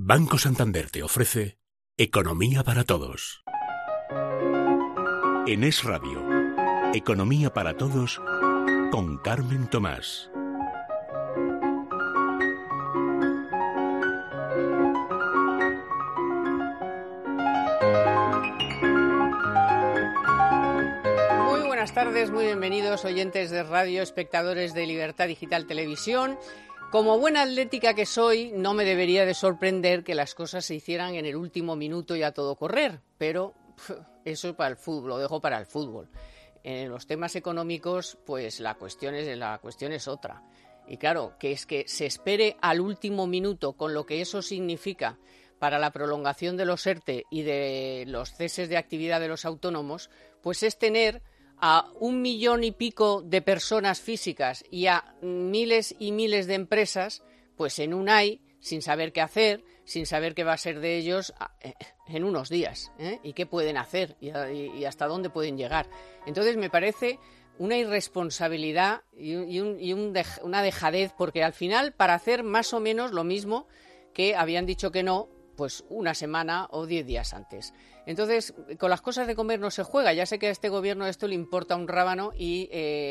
Banco Santander te ofrece Economía para Todos. En Es Radio, Economía para Todos con Carmen Tomás. Buenas tardes, muy bienvenidos oyentes de radio, espectadores de Libertad Digital Televisión. Como buena atlética que soy, no me debería de sorprender que las cosas se hicieran en el último minuto y a todo correr, pero eso es para el fútbol, lo dejo para el fútbol. En los temas económicos, pues la cuestión es otra. Y claro, que es que se espere al último minuto, con lo que eso significa para la prolongación de los ERTE y de los ceses de actividad de los autónomos, pues es tener a 1 millón y pico de personas físicas y a miles y miles de empresas, pues en un ay, sin saber qué hacer, sin saber qué va a ser de ellos en unos días, y qué pueden hacer y hasta dónde pueden llegar. Entonces me parece una irresponsabilidad y una dejadez, porque al final, para hacer más o menos lo mismo que habían dicho que no, pues una semana o 10 días antes. Entonces, con las cosas de comer no se juega. Ya sé que a este gobierno esto le importa un rábano y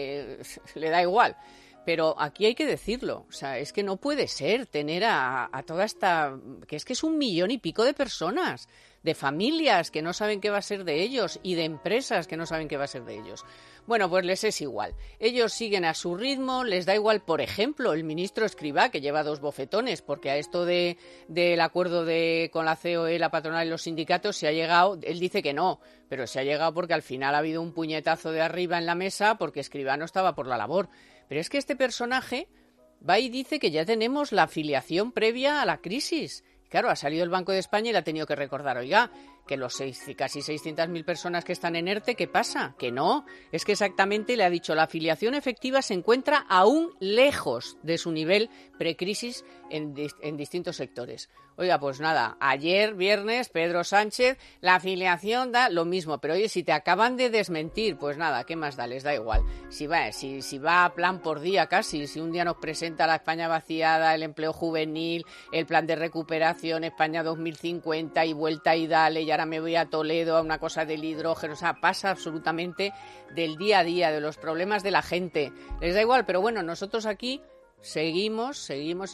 le da igual. Pero aquí hay que decirlo. O sea, es que no puede ser tener a toda esta... que es 1 millón y pico de personas, de familias que no saben qué va a ser de ellos y de empresas que no saben qué va a ser de ellos. Bueno, pues les es igual. Ellos siguen a su ritmo, les da igual, por ejemplo, el ministro Escrivá, que lleva 2 bofetones, porque a esto del acuerdo con la COE, la patronal y los sindicatos se ha llegado, él dice que no, pero se ha llegado porque al final ha habido un puñetazo de arriba en la mesa porque Escrivá no estaba por la labor. Pero es que este personaje va y dice que ya tenemos la afiliación previa a la crisis. Claro, ha salido el Banco de España y le ha tenido que recordar, oiga, que los casi 600.000 personas que están en ERTE, ¿qué pasa? Que no, es que exactamente le ha dicho, la afiliación efectiva se encuentra aún lejos de su nivel precrisis en distintos sectores. Oiga, pues nada, ayer, viernes, Pedro Sánchez, la afiliación da lo mismo, pero oye, si te acaban de desmentir, pues nada, ¿qué más da? Les da igual. Si va a plan por día casi, si un día nos presenta la España vaciada, el empleo juvenil, el plan de recuperación, España 2050 y vuelta y dale, y ahora me voy a Toledo a una cosa del hidrógeno, o sea, pasa absolutamente del día a día, de los problemas de la gente. Les da igual, pero bueno, nosotros aquí seguimos,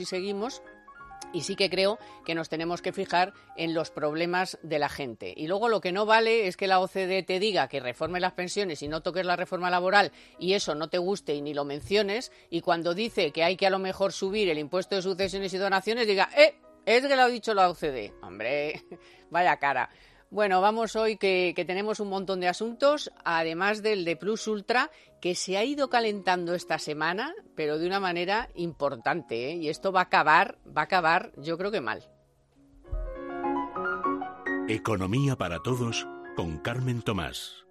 y sí que creo que nos tenemos que fijar en los problemas de la gente. Y luego lo que no vale es que la OCDE te diga que reforme las pensiones y no toques la reforma laboral y eso no te guste y ni lo menciones, y cuando dice que hay que a lo mejor subir el impuesto de sucesiones y donaciones diga, es que lo ha dicho la OCDE. Hombre, vaya cara. Bueno, vamos hoy que tenemos un montón de asuntos, además del de Plus Ultra, que se ha ido calentando esta semana, pero de una manera importante, y esto va a acabar, yo creo que mal. Economía para Todos con Carmen Tomás.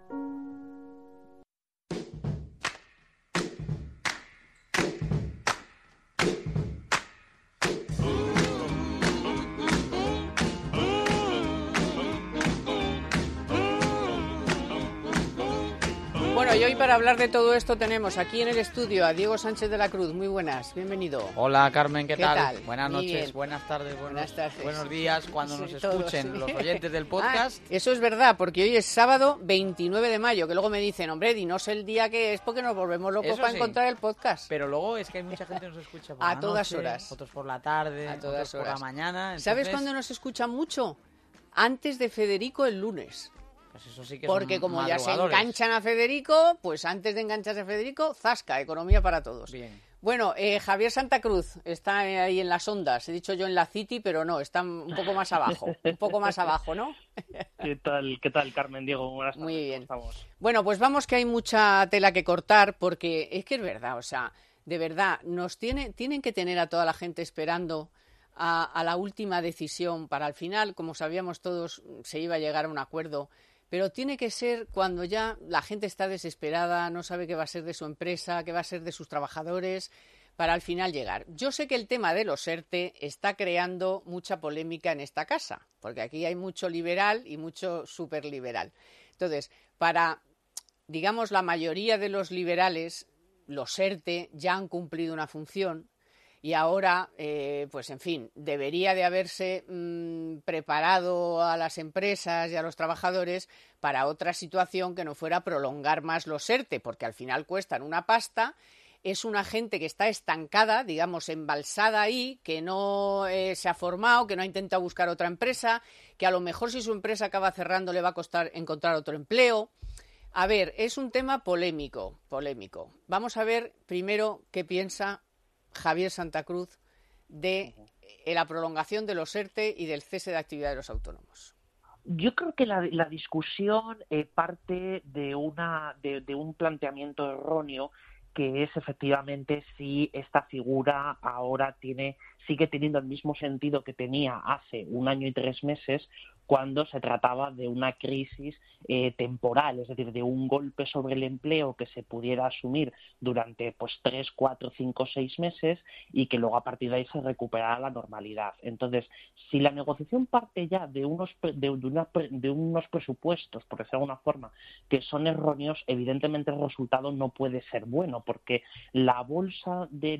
Bueno, y hoy para hablar de todo esto tenemos aquí en el estudio a Diego Sánchez de la Cruz. Muy buenas, bienvenido. Hola Carmen, ¿qué tal? Muy Buenas noches, bien. buenas tardes, buenos días cuando nos todos, escuchen sí. los oyentes del podcast. Eso es verdad, porque hoy es sábado 29 de mayo, que luego me dicen, hombre, dinos el día que es porque nos volvemos locos para encontrar el podcast. Pero luego es que hay mucha gente que nos escucha por a la todas noche, horas. otros por la tarde, a todas otros por horas. la mañana. Entonces, ¿Sabes cuándo nos escuchan mucho? Antes de Federico el lunes. Pues eso sí que porque son como ya se madrugadores. enganchan a Federico, pues antes de engancharse a Federico, zasca, economía para todos. Bien. Bueno, Javier Santa Cruz está ahí en las ondas. He dicho yo en la City, pero no, está un poco más abajo, ¿no? ¿Qué tal, Carmen, Diego? Buenas tardes. Muy bien. ¿Cómo estamos? Bueno, pues vamos, que hay mucha tela que cortar, porque es que es verdad, o sea, de verdad, tienen que tener a toda la gente esperando a la última decisión para al final, como sabíamos todos, se iba a llegar a un acuerdo. Pero tiene que ser cuando ya la gente está desesperada, no sabe qué va a ser de su empresa, qué va a ser de sus trabajadores, para al final llegar. Yo sé que el tema de los ERTE está creando mucha polémica en esta casa, porque aquí hay mucho liberal y mucho superliberal. Entonces, para, digamos, la mayoría de los liberales, los ERTE ya han cumplido una función y ahora, pues en fin, debería de haberse preparado a las empresas y a los trabajadores para otra situación que no fuera prolongar más los ERTE, porque al final cuestan una pasta. Es una gente que está estancada, digamos, embalsada ahí, que no se ha formado, que no ha intentado buscar otra empresa, que a lo mejor si su empresa acaba cerrando le va a costar encontrar otro empleo. A ver, es un tema polémico. Vamos a ver primero qué piensa Javier Santa Cruz de la prolongación de los ERTE y del cese de actividad de los autónomos. Yo creo que la discusión parte de un planteamiento erróneo, que es efectivamente si esta figura ahora sigue teniendo el mismo sentido que tenía hace 1 año y 3 meses, cuando se trataba de una crisis temporal, es decir, de un golpe sobre el empleo que se pudiera asumir durante 3, 4, 5, 6 meses y que luego a partir de ahí se recuperara la normalidad. Entonces, si la negociación parte ya de unos presupuestos, por decirlo de alguna forma, que son erróneos, evidentemente el resultado no puede ser bueno, porque la bolsa de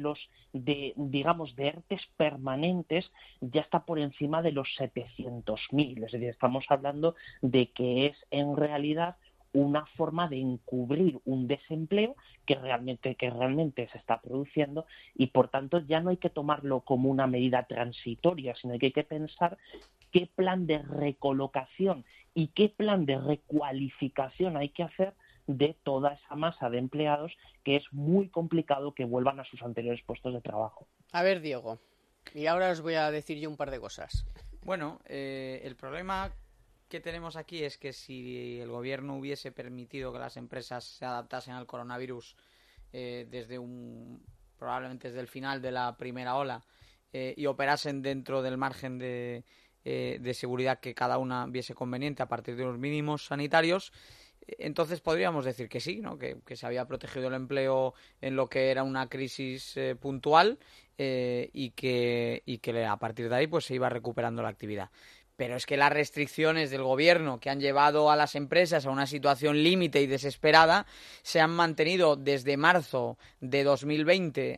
ERTEs permanentes ya está por encima de los 700.000, es decir, estamos hablando de que es en realidad una forma de encubrir un desempleo que realmente se está produciendo, y por tanto ya no hay que tomarlo como una medida transitoria, sino que hay que pensar qué plan de recolocación y qué plan de recualificación hay que hacer de toda esa masa de empleados, que es muy complicado que vuelvan a sus anteriores puestos de trabajo. A ver, Diego, y ahora os voy a decir yo un par de cosas. Bueno, el problema que tenemos aquí es que si el gobierno hubiese permitido que las empresas se adaptasen al coronavirus probablemente desde el final de la primera ola y operasen dentro del margen de seguridad que cada una viese conveniente a partir de los mínimos sanitarios, entonces podríamos decir que sí, ¿no? Que se había protegido el empleo en lo que era una crisis puntual y que a partir de ahí pues se iba recuperando la actividad. Pero es que las restricciones del gobierno que han llevado a las empresas a una situación límite y desesperada se han mantenido desde marzo de 2020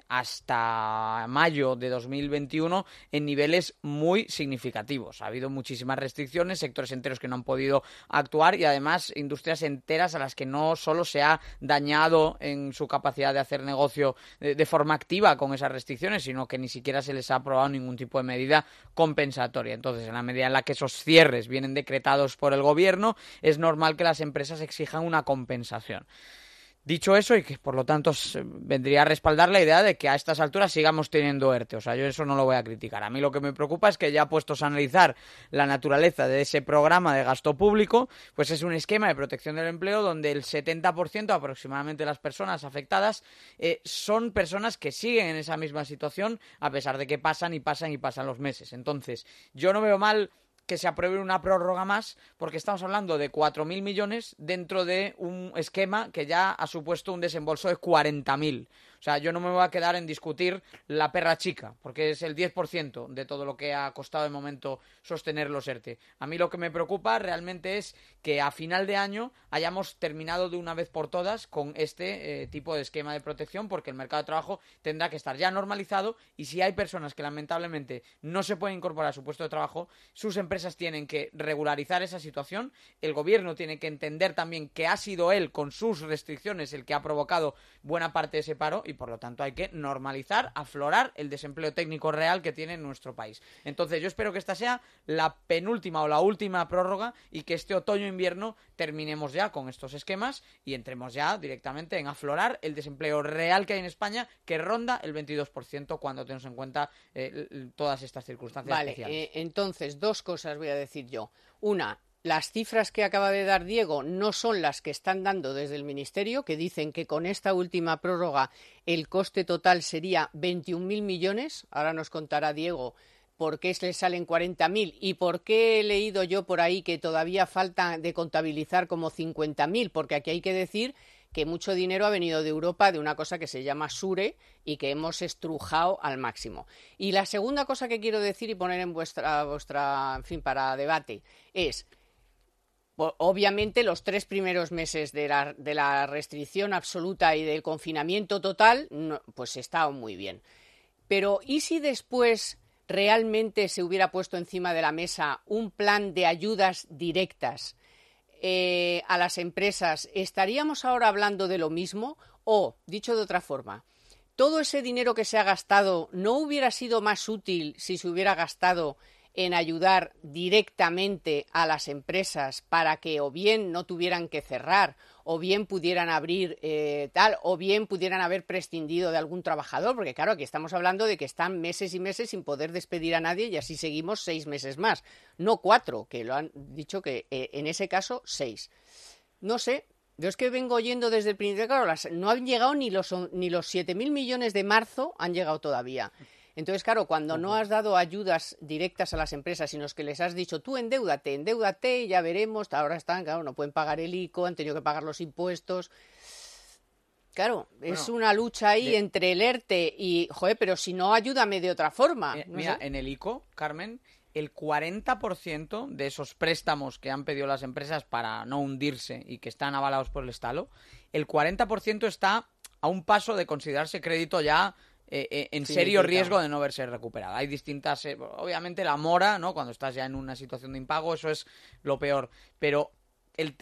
hasta mayo de 2021 en niveles muy significativos. Ha habido muchísimas restricciones, sectores enteros que no han podido actuar y además industrias enteras a las que no solo se ha dañado en su capacidad de hacer negocio de forma activa con esas restricciones, sino que ni siquiera se les ha aprobado ningún tipo de medida compensatoria. Entonces, en la medida en la que esos cierres vienen decretados por el gobierno, es normal que las empresas exijan una compensación. Dicho eso, y que por lo tanto vendría a respaldar la idea de que a estas alturas sigamos teniendo ERTE. O sea, yo eso no lo voy a criticar. A mí lo que me preocupa es que ya puestos a analizar la naturaleza de ese programa de gasto público, pues es un esquema de protección del empleo donde el 70% aproximadamente de las personas afectadas son personas que siguen en esa misma situación a pesar de que pasan los meses. Entonces, yo no veo mal que se apruebe una prórroga más, porque estamos hablando de 4.000 millones dentro de un esquema que ya ha supuesto un desembolso de 40.000. O sea, yo no me voy a quedar en discutir la perra chica, porque es el 10% de todo lo que ha costado de momento sostener los ERTE. A mí lo que me preocupa realmente es que a final de año hayamos terminado de una vez por todas con este tipo de esquema de protección, porque el mercado de trabajo tendrá que estar ya normalizado y si hay personas que lamentablemente no se pueden incorporar a su puesto de trabajo, sus empresas tienen que regularizar esa situación, el gobierno tiene que entender también que ha sido él con sus restricciones el que ha provocado buena parte de ese paro y por lo tanto hay que normalizar, aflorar el desempleo técnico real que tiene nuestro país. Entonces yo espero que esta sea la penúltima o la última prórroga y que este otoño-invierno terminemos ya con estos esquemas y entremos ya directamente en aflorar el desempleo real que hay en España, que ronda el 22% cuando tenemos en cuenta todas estas circunstancias especiales. Entonces, dos cosas voy a decir yo. Una, las cifras que acaba de dar Diego no son las que están dando desde el Ministerio, que dicen que con esta última prórroga el coste total sería 21.000 millones. Ahora nos contará Diego por qué le salen 40.000 y por qué he leído yo por ahí que todavía falta de contabilizar como 50.000, porque aquí hay que decir que mucho dinero ha venido de Europa de una cosa que se llama SURE y que hemos estrujado al máximo. Y la segunda cosa que quiero decir y poner en vuestra en fin, para debate es: obviamente los 3 primeros meses de la restricción absoluta y del confinamiento total, pues está muy bien. Pero ¿y si después realmente se hubiera puesto encima de la mesa un plan de ayudas directas a las empresas? ¿Estaríamos ahora hablando de lo mismo? O, dicho de otra forma, ¿todo ese dinero que se ha gastado no hubiera sido más útil si se hubiera gastado en ayudar directamente a las empresas para que o bien no tuvieran que cerrar, o bien pudieran abrir o bien pudieran haber prescindido de algún trabajador? Porque claro, aquí estamos hablando de que están meses y meses sin poder despedir a nadie y así seguimos 6 meses más, no 4, que lo han dicho que en ese caso 6. No sé, yo es que vengo oyendo desde el principio, claro, no han llegado ni los 7.000 millones de marzo han llegado todavía. Entonces, claro, cuando no has dado ayudas directas a las empresas, sino que les has dicho tú endéudate y ya veremos, ahora están, claro, no pueden pagar el ICO, han tenido que pagar los impuestos. Claro, bueno, es una lucha ahí entre el ERTE y, joder, pero si no, ayúdame de otra forma. Mira, en el ICO, Carmen, el 40% de esos préstamos que han pedido las empresas para no hundirse y que están avalados por el Estado, el 40% está a un paso de considerarse crédito ya en serio riesgo de no verse recuperada. Hay distintas, obviamente la mora, ¿no? Cuando estás ya en una situación de impago, eso es lo peor, pero el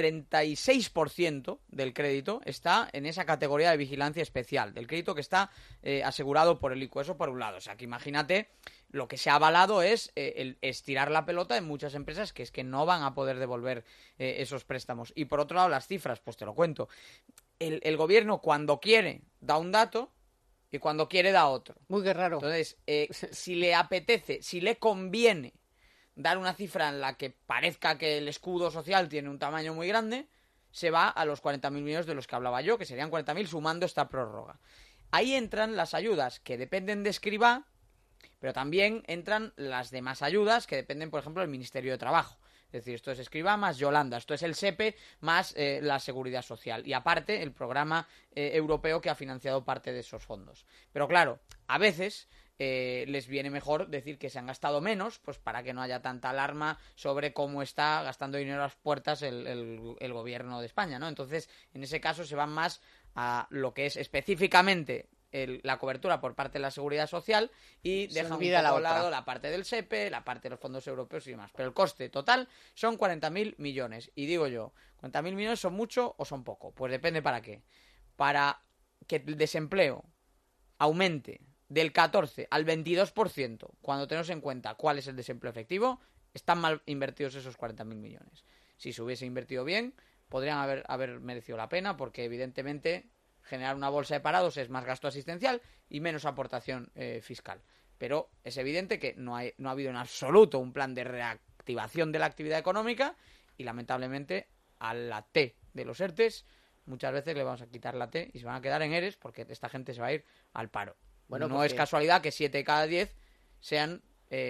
36% del crédito está en esa categoría de vigilancia especial, del crédito que está asegurado por el ICO. Eso por un lado. O sea, que imagínate, lo que se ha avalado es el estirar la pelota en muchas empresas que es que no van a poder devolver esos préstamos. Y por otro lado, las cifras, pues te lo cuento. El gobierno, cuando quiere, da un dato y cuando quiere, da otro. Muy raro. Entonces, si le apetece, si le conviene dar una cifra en la que parezca que el escudo social tiene un tamaño muy grande, se va a los 40.000 millones de los que hablaba yo, que serían 40.000 sumando esta prórroga. Ahí entran las ayudas que dependen de Escrivá, pero también entran las demás ayudas que dependen, por ejemplo, del Ministerio de Trabajo. Es decir, esto es Escrivá más Yolanda, esto es el SEPE más la Seguridad Social. Y aparte, el programa europeo que ha financiado parte de esos fondos. Pero claro, a veces les viene mejor decir que se han gastado menos, pues para que no haya tanta alarma sobre cómo está gastando dinero a las puertas el gobierno de España, ¿no? Entonces, en ese caso se van más a lo que es específicamente la cobertura por parte de la Seguridad Social y dejan un poco a lado la parte del SEPE, la parte de los fondos europeos y demás. Pero el coste total son 40.000 millones. Y digo yo, ¿40.000 millones son mucho o son poco? Pues depende para qué. Para que el desempleo aumente del 14 al 22%, cuando tenemos en cuenta cuál es el desempleo efectivo, están mal invertidos esos 40.000 millones. Si se hubiese invertido bien, podrían haber merecido la pena, porque evidentemente generar una bolsa de parados es más gasto asistencial y menos aportación fiscal. Pero es evidente que no ha habido en absoluto un plan de reactivación de la actividad económica y lamentablemente a la T de los ERTES muchas veces le vamos a quitar la T y se van a quedar en ERES porque esta gente se va a ir al paro. Bueno, no es casualidad que 7 de cada 10 sean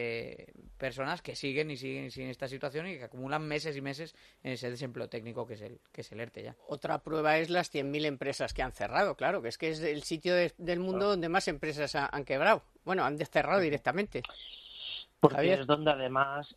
personas que siguen esta situación y que acumulan meses y meses en ese desempleo técnico que es el ERTE ya. Otra prueba es las 100.000 empresas que han cerrado, claro, que es el sitio del mundo donde más empresas han quebrado. Bueno, han cerrado directamente. Porque Javier. es donde además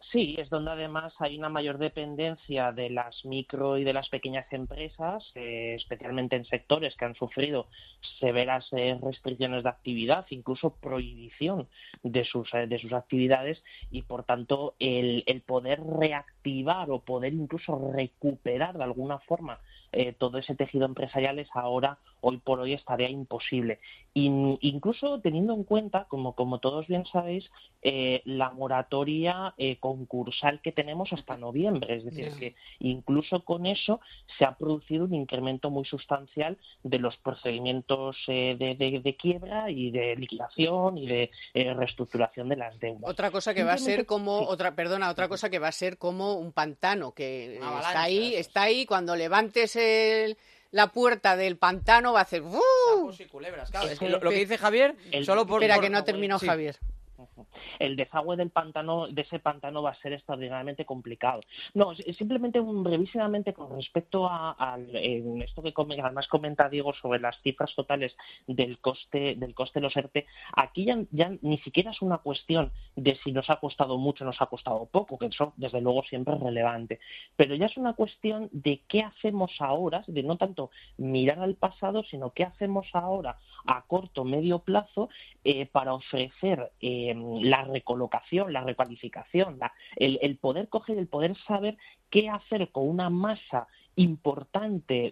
hay una mayor dependencia de las micro y de las pequeñas empresas, especialmente en sectores que han sufrido severas restricciones de actividad, incluso prohibición de sus actividades, y por tanto el poder reactivar o poder incluso recuperar de alguna forma todo ese tejido empresarial es ahora, hoy por hoy, es tarea imposible. Incluso teniendo en cuenta, como todos bien sabéis, la moratoria concursal que tenemos hasta noviembre. Es decir, que incluso con eso se ha producido un incremento muy sustancial de los procedimientos de quiebra y de liquidación y de reestructuración de las deudas. Otra cosa que va a ser como otra cosa que va a ser como un pantano que está ahí cuando levantes la puerta del pantano va a hacer sapos y culebras. Claro, es que lo que dice Javier, solo por espera que no ha terminado Javier. el desagüe del pantano, de ese pantano, va a ser extraordinariamente complicado. No, simplemente brevísimamente con respecto en esto que además comenta Diego sobre las cifras totales del coste de los ERTE. Aquí ya ni siquiera es una cuestión de si nos ha costado mucho o nos ha costado poco, que eso desde luego siempre es relevante, pero ya es una cuestión de qué hacemos ahora, de no tanto mirar al pasado, sino qué hacemos ahora a corto o medio plazo para ofrecer la recolocación, la recualificación, el poder coger, el poder saber qué hacer con una masa importante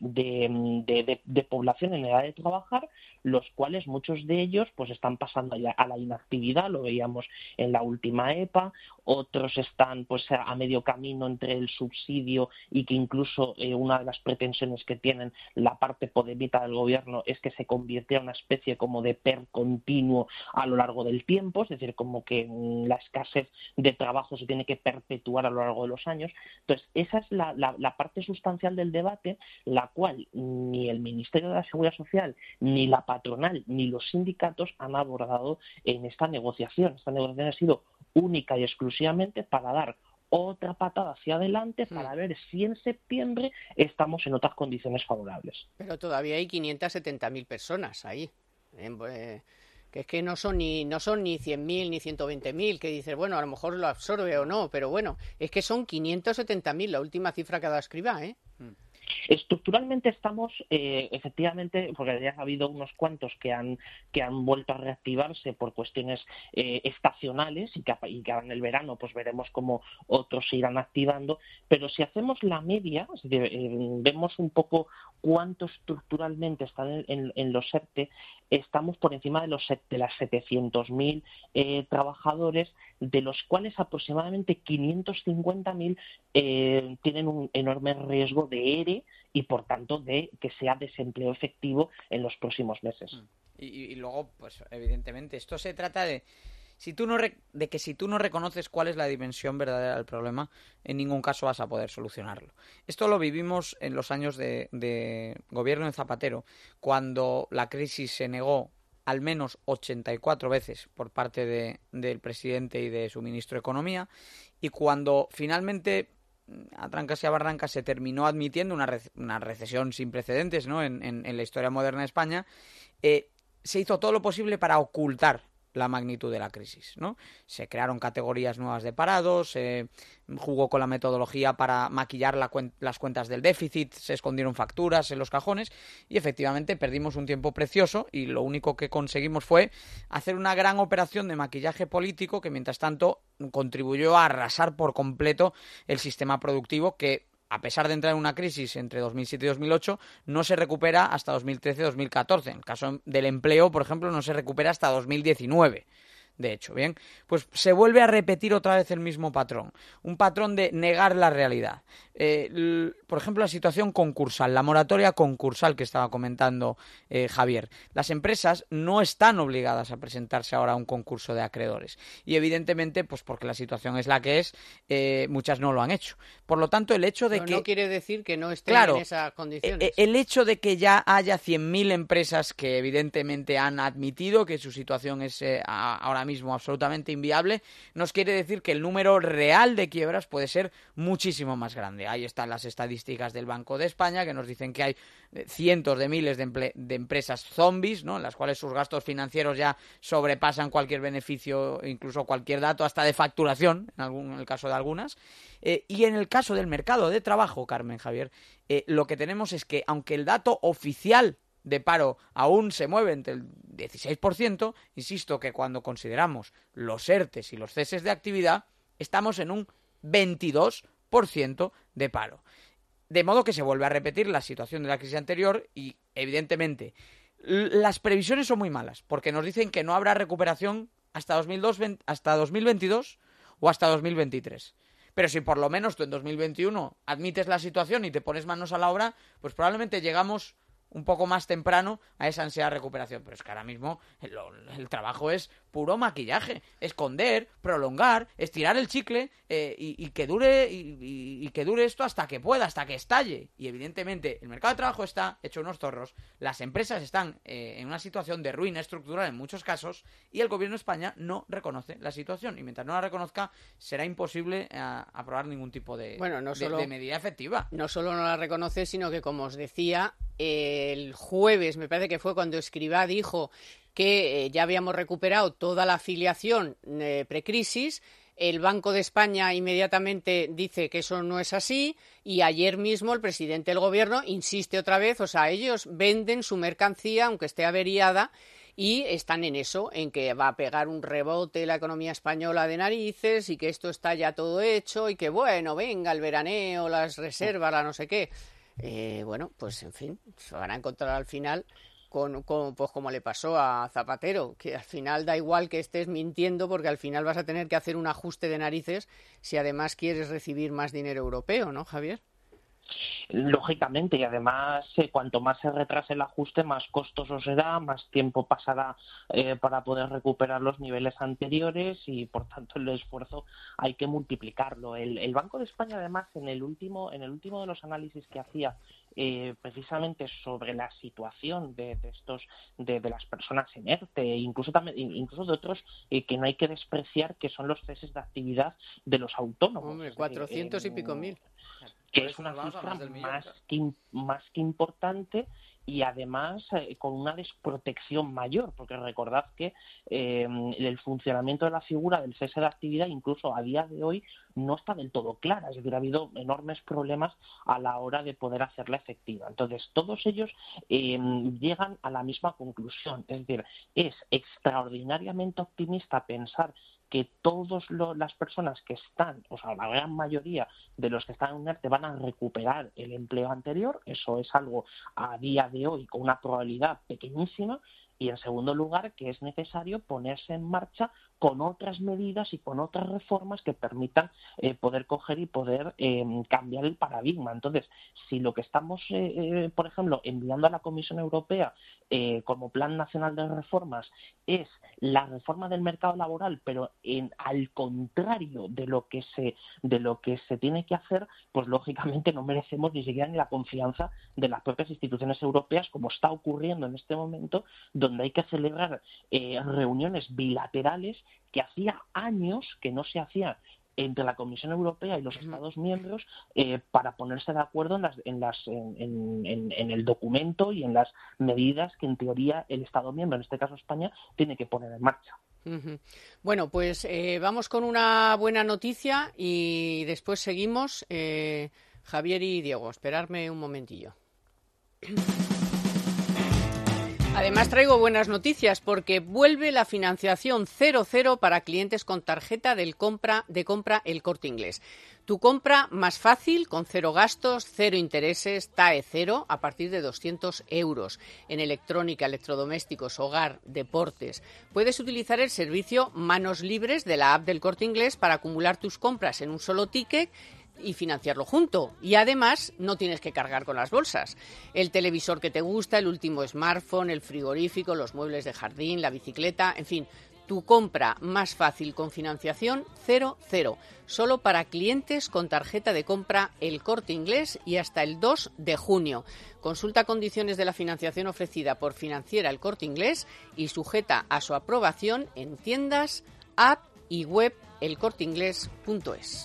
de población en edad de trabajar, los cuales muchos de ellos pues están pasando ya a la inactividad, lo veíamos en la última EPA, otros están pues a medio camino entre el subsidio y que incluso una de las pretensiones que tienen la parte podemita del gobierno es que se convierta en una especie como de PER continuo a lo largo del tiempo, es decir, como que la escasez de trabajo se tiene que perpetuar a lo largo de los años. Entonces, esa es la parte sustancial del debate, la cual ni el Ministerio de la Seguridad Social, ni la patronal, ni los sindicatos han abordado en esta negociación. Esta negociación ha sido única y exclusivamente para dar otra patada hacia adelante para ver si en septiembre estamos en otras condiciones favorables. Pero todavía hay 570.000 personas ahí. Que es que no son ni 100.000 ni 120.000, que dices, bueno, a lo mejor lo absorbe o no, pero bueno, es que son 570.000, la última cifra que ha dado Escrivá, ¿eh? Estructuralmente estamos, efectivamente, porque ya ha habido unos cuantos que han vuelto a reactivarse por cuestiones estacionales y que ahora en el verano pues veremos cómo otros se irán activando, pero si hacemos la media, vemos un poco cuánto estructuralmente están en los ERTE, estamos por encima de las 700.000 trabajadores, de los cuales aproximadamente 550.000 tienen un enorme riesgo de ERE y por tanto de que sea desempleo efectivo en los próximos meses. Y luego, pues evidentemente, esto se trata de si tú no reconoces cuál es la dimensión verdadera del problema, en ningún caso vas a poder solucionarlo. Esto lo vivimos en los años de gobierno de Zapatero, cuando la crisis se negó al menos 84 veces por parte del presidente y de su ministro de Economía, y cuando finalmente a trancas y a barrancas se terminó admitiendo una recesión sin precedentes, ¿no? en la historia moderna de España, se hizo todo lo posible para ocultar la magnitud de la crisis, ¿no? Se crearon categorías nuevas de parados, se jugó con la metodología para maquillar las cuentas del déficit, se escondieron facturas en los cajones y efectivamente perdimos un tiempo precioso y lo único que conseguimos fue hacer una gran operación de maquillaje político que mientras tanto contribuyó a arrasar por completo el sistema productivo que, a pesar de entrar en una crisis entre 2007 y 2008, no se recupera hasta 2013-2014. En el caso del empleo, por ejemplo, no se recupera hasta 2019. De hecho, bien, pues se vuelve a repetir otra vez el mismo patrón, un patrón de negar la realidad. Por ejemplo, la situación concursal, la moratoria concursal que estaba comentando Javier. Las empresas no están obligadas a presentarse ahora a un concurso de acreedores y evidentemente, pues porque la situación es la que es, muchas no lo han hecho. Por lo tanto, el hecho de Pero que... no quiere decir que no estén claro, en esas condiciones. El hecho de que ya haya 100.000 empresas que evidentemente han admitido que su situación es ahora mismo absolutamente inviable, nos quiere decir que el número real de quiebras puede ser muchísimo más grande. Ahí están las estadísticas del Banco de España que nos dicen que hay cientos de miles de empresas zombies, ¿no? En las cuales sus gastos financieros ya sobrepasan cualquier beneficio, incluso cualquier dato, hasta de facturación, en el caso de algunas. Y en el caso del mercado de trabajo, Carmen, Javier, lo que tenemos es que aunque el dato oficial de paro aún se mueve entre el 16%, insisto que cuando consideramos los ERTES y los ceses de actividad, estamos en un 22% de paro. De modo que se vuelve a repetir la situación de la crisis anterior y, evidentemente, las previsiones son muy malas, porque nos dicen que no habrá recuperación hasta 2022 o hasta 2023. Pero si por lo menos tú en 2021 admites la situación y te pones manos a la obra, pues probablemente llegamos un poco más temprano a esa ansiada recuperación. Pero es que ahora mismo el trabajo es puro maquillaje. Esconder, prolongar, estirar el chicle y que dure y que dure esto hasta que pueda, hasta que estalle. Y evidentemente el mercado de trabajo está hecho unos zorros, las empresas están en una situación de ruina estructural en muchos casos y el gobierno de España no reconoce la situación. Y mientras no la reconozca, será imposible aprobar ningún tipo de medida efectiva. No solo no la reconoce, sino que, como os decía, el jueves, me parece que fue cuando Escrivá dijo que ya habíamos recuperado toda la afiliación precrisis. El Banco de España inmediatamente dice que eso no es así y ayer mismo el presidente del gobierno insiste otra vez, o sea, ellos venden su mercancía aunque esté averiada y están en eso, en que va a pegar un rebote la economía española de narices y que esto está ya todo hecho y que bueno, venga el veraneo, las reservas, la no sé qué. Bueno, pues en fin, se van a encontrar al final pues como le pasó a Zapatero, que al final da igual que estés mintiendo porque al final vas a tener que hacer un ajuste de narices si además quieres recibir más dinero europeo, ¿no, Javier? Lógicamente, y además cuanto más se retrase el ajuste, más costoso será, más tiempo pasará para poder recuperar los niveles anteriores y por tanto el esfuerzo hay que multiplicarlo. El Banco de España además en el último de los análisis que hacía precisamente sobre la situación de las personas en ERTE, incluso de otros que no hay que despreciar, que son los ceses de actividad de los autónomos. Hombre, 400 y pico mil. Que es una cifra más que importante y además con una desprotección mayor, porque recordad que el funcionamiento de la figura del cese de actividad incluso a día de hoy no está del todo clara, es decir, ha habido enormes problemas a la hora de poder hacerla efectiva. Entonces, todos ellos llegan a la misma conclusión, es decir, es extraordinariamente optimista pensar que todas las personas que están, o sea, la gran mayoría de los que están en ERTE van a recuperar el empleo anterior. Eso es algo a día de hoy con una probabilidad pequeñísima. Y en segundo lugar, que es necesario ponerse en marcha con otras medidas y con otras reformas que permitan poder coger y poder cambiar el paradigma. Entonces, si lo que estamos, por ejemplo, enviando a la Comisión Europea como Plan Nacional de Reformas es la reforma del mercado laboral, pero al contrario de lo que se tiene que hacer, pues lógicamente no merecemos ni siquiera ni la confianza de las propias instituciones europeas, como está ocurriendo en este momento, donde hay que celebrar reuniones bilaterales que hacía años que no se hacían entre la Comisión Europea y los Estados miembros para ponerse de acuerdo en el documento y en las medidas que en teoría el Estado miembro, en este caso España, tiene que poner en marcha. Bueno, pues vamos con una buena noticia y después seguimos. Javier y Diego, esperadme un momentillo. Además traigo buenas noticias porque vuelve la financiación 0,0 para clientes con tarjeta de compra El Corte Inglés. Tu compra más fácil, con 0 gastos, 0 intereses, TAE 0, a partir de 200 euros. En electrónica, electrodomésticos, hogar, deportes. Puedes utilizar el servicio Manos Libres de la app del Corte Inglés para acumular tus compras en un solo ticket y financiarlo junto. Y además no tienes que cargar con las bolsas. El televisor que te gusta, el último smartphone, el frigorífico, los muebles de jardín, la bicicleta, en fin, tu compra más fácil con financiación 0,0. Solo para clientes con tarjeta de compra El Corte Inglés y hasta el 2 de junio. Consulta condiciones de la financiación ofrecida por Financiera El Corte Inglés y sujeta a su aprobación en tiendas, app y web elcorteinglés.es.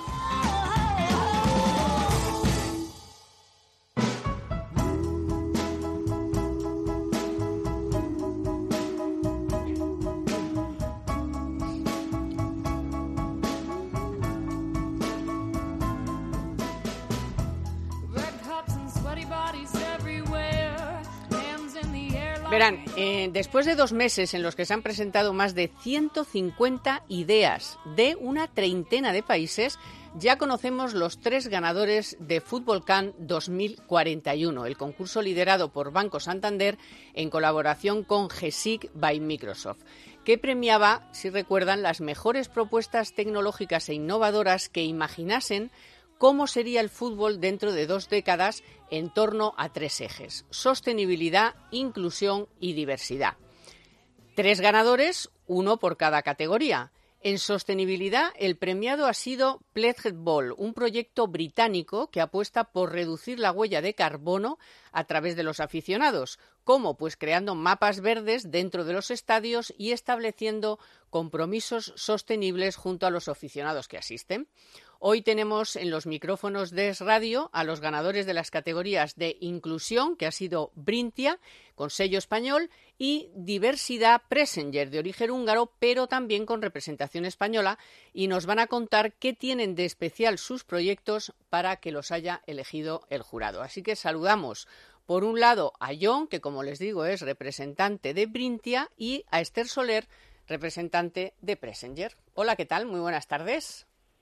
Verán, después de 2 meses en los que se han presentado más de 150 ideas de una treintena de países, ya conocemos los 3 ganadores de FootballCan 2041, el concurso liderado por Banco Santander en colaboración con GESIC by Microsoft, que premiaba, si recuerdan, las mejores propuestas tecnológicas e innovadoras que imaginasen cómo sería el fútbol dentro de 2 décadas en torno a 3 ejes: sostenibilidad, inclusión y diversidad. 3 ganadores, uno por cada categoría. En sostenibilidad, el premiado ha sido Pledged Ball, un proyecto británico que apuesta por reducir la huella de carbono a través de los aficionados. ¿Cómo? Pues creando mapas verdes dentro de los estadios y estableciendo compromisos sostenibles junto a los aficionados que asisten. Hoy tenemos en los micrófonos de Es Radio a los ganadores de las categorías de Inclusión, que ha sido Brintia, con sello español, y Diversidad Presenger, de origen húngaro, pero también con representación española, y nos van a contar qué tienen de especial sus proyectos para que los haya elegido el jurado. Así que saludamos, por un lado, a John, que como les digo es representante de Brintia, y a Esther Soler, representante de Presenger. Hola, ¿qué tal? Muy buenas tardes.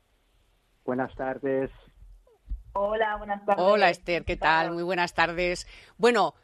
Buenas tardes. Hola, buenas tardes. Hola, Esther, ¿qué tal? Muy buenas tardes. Bueno,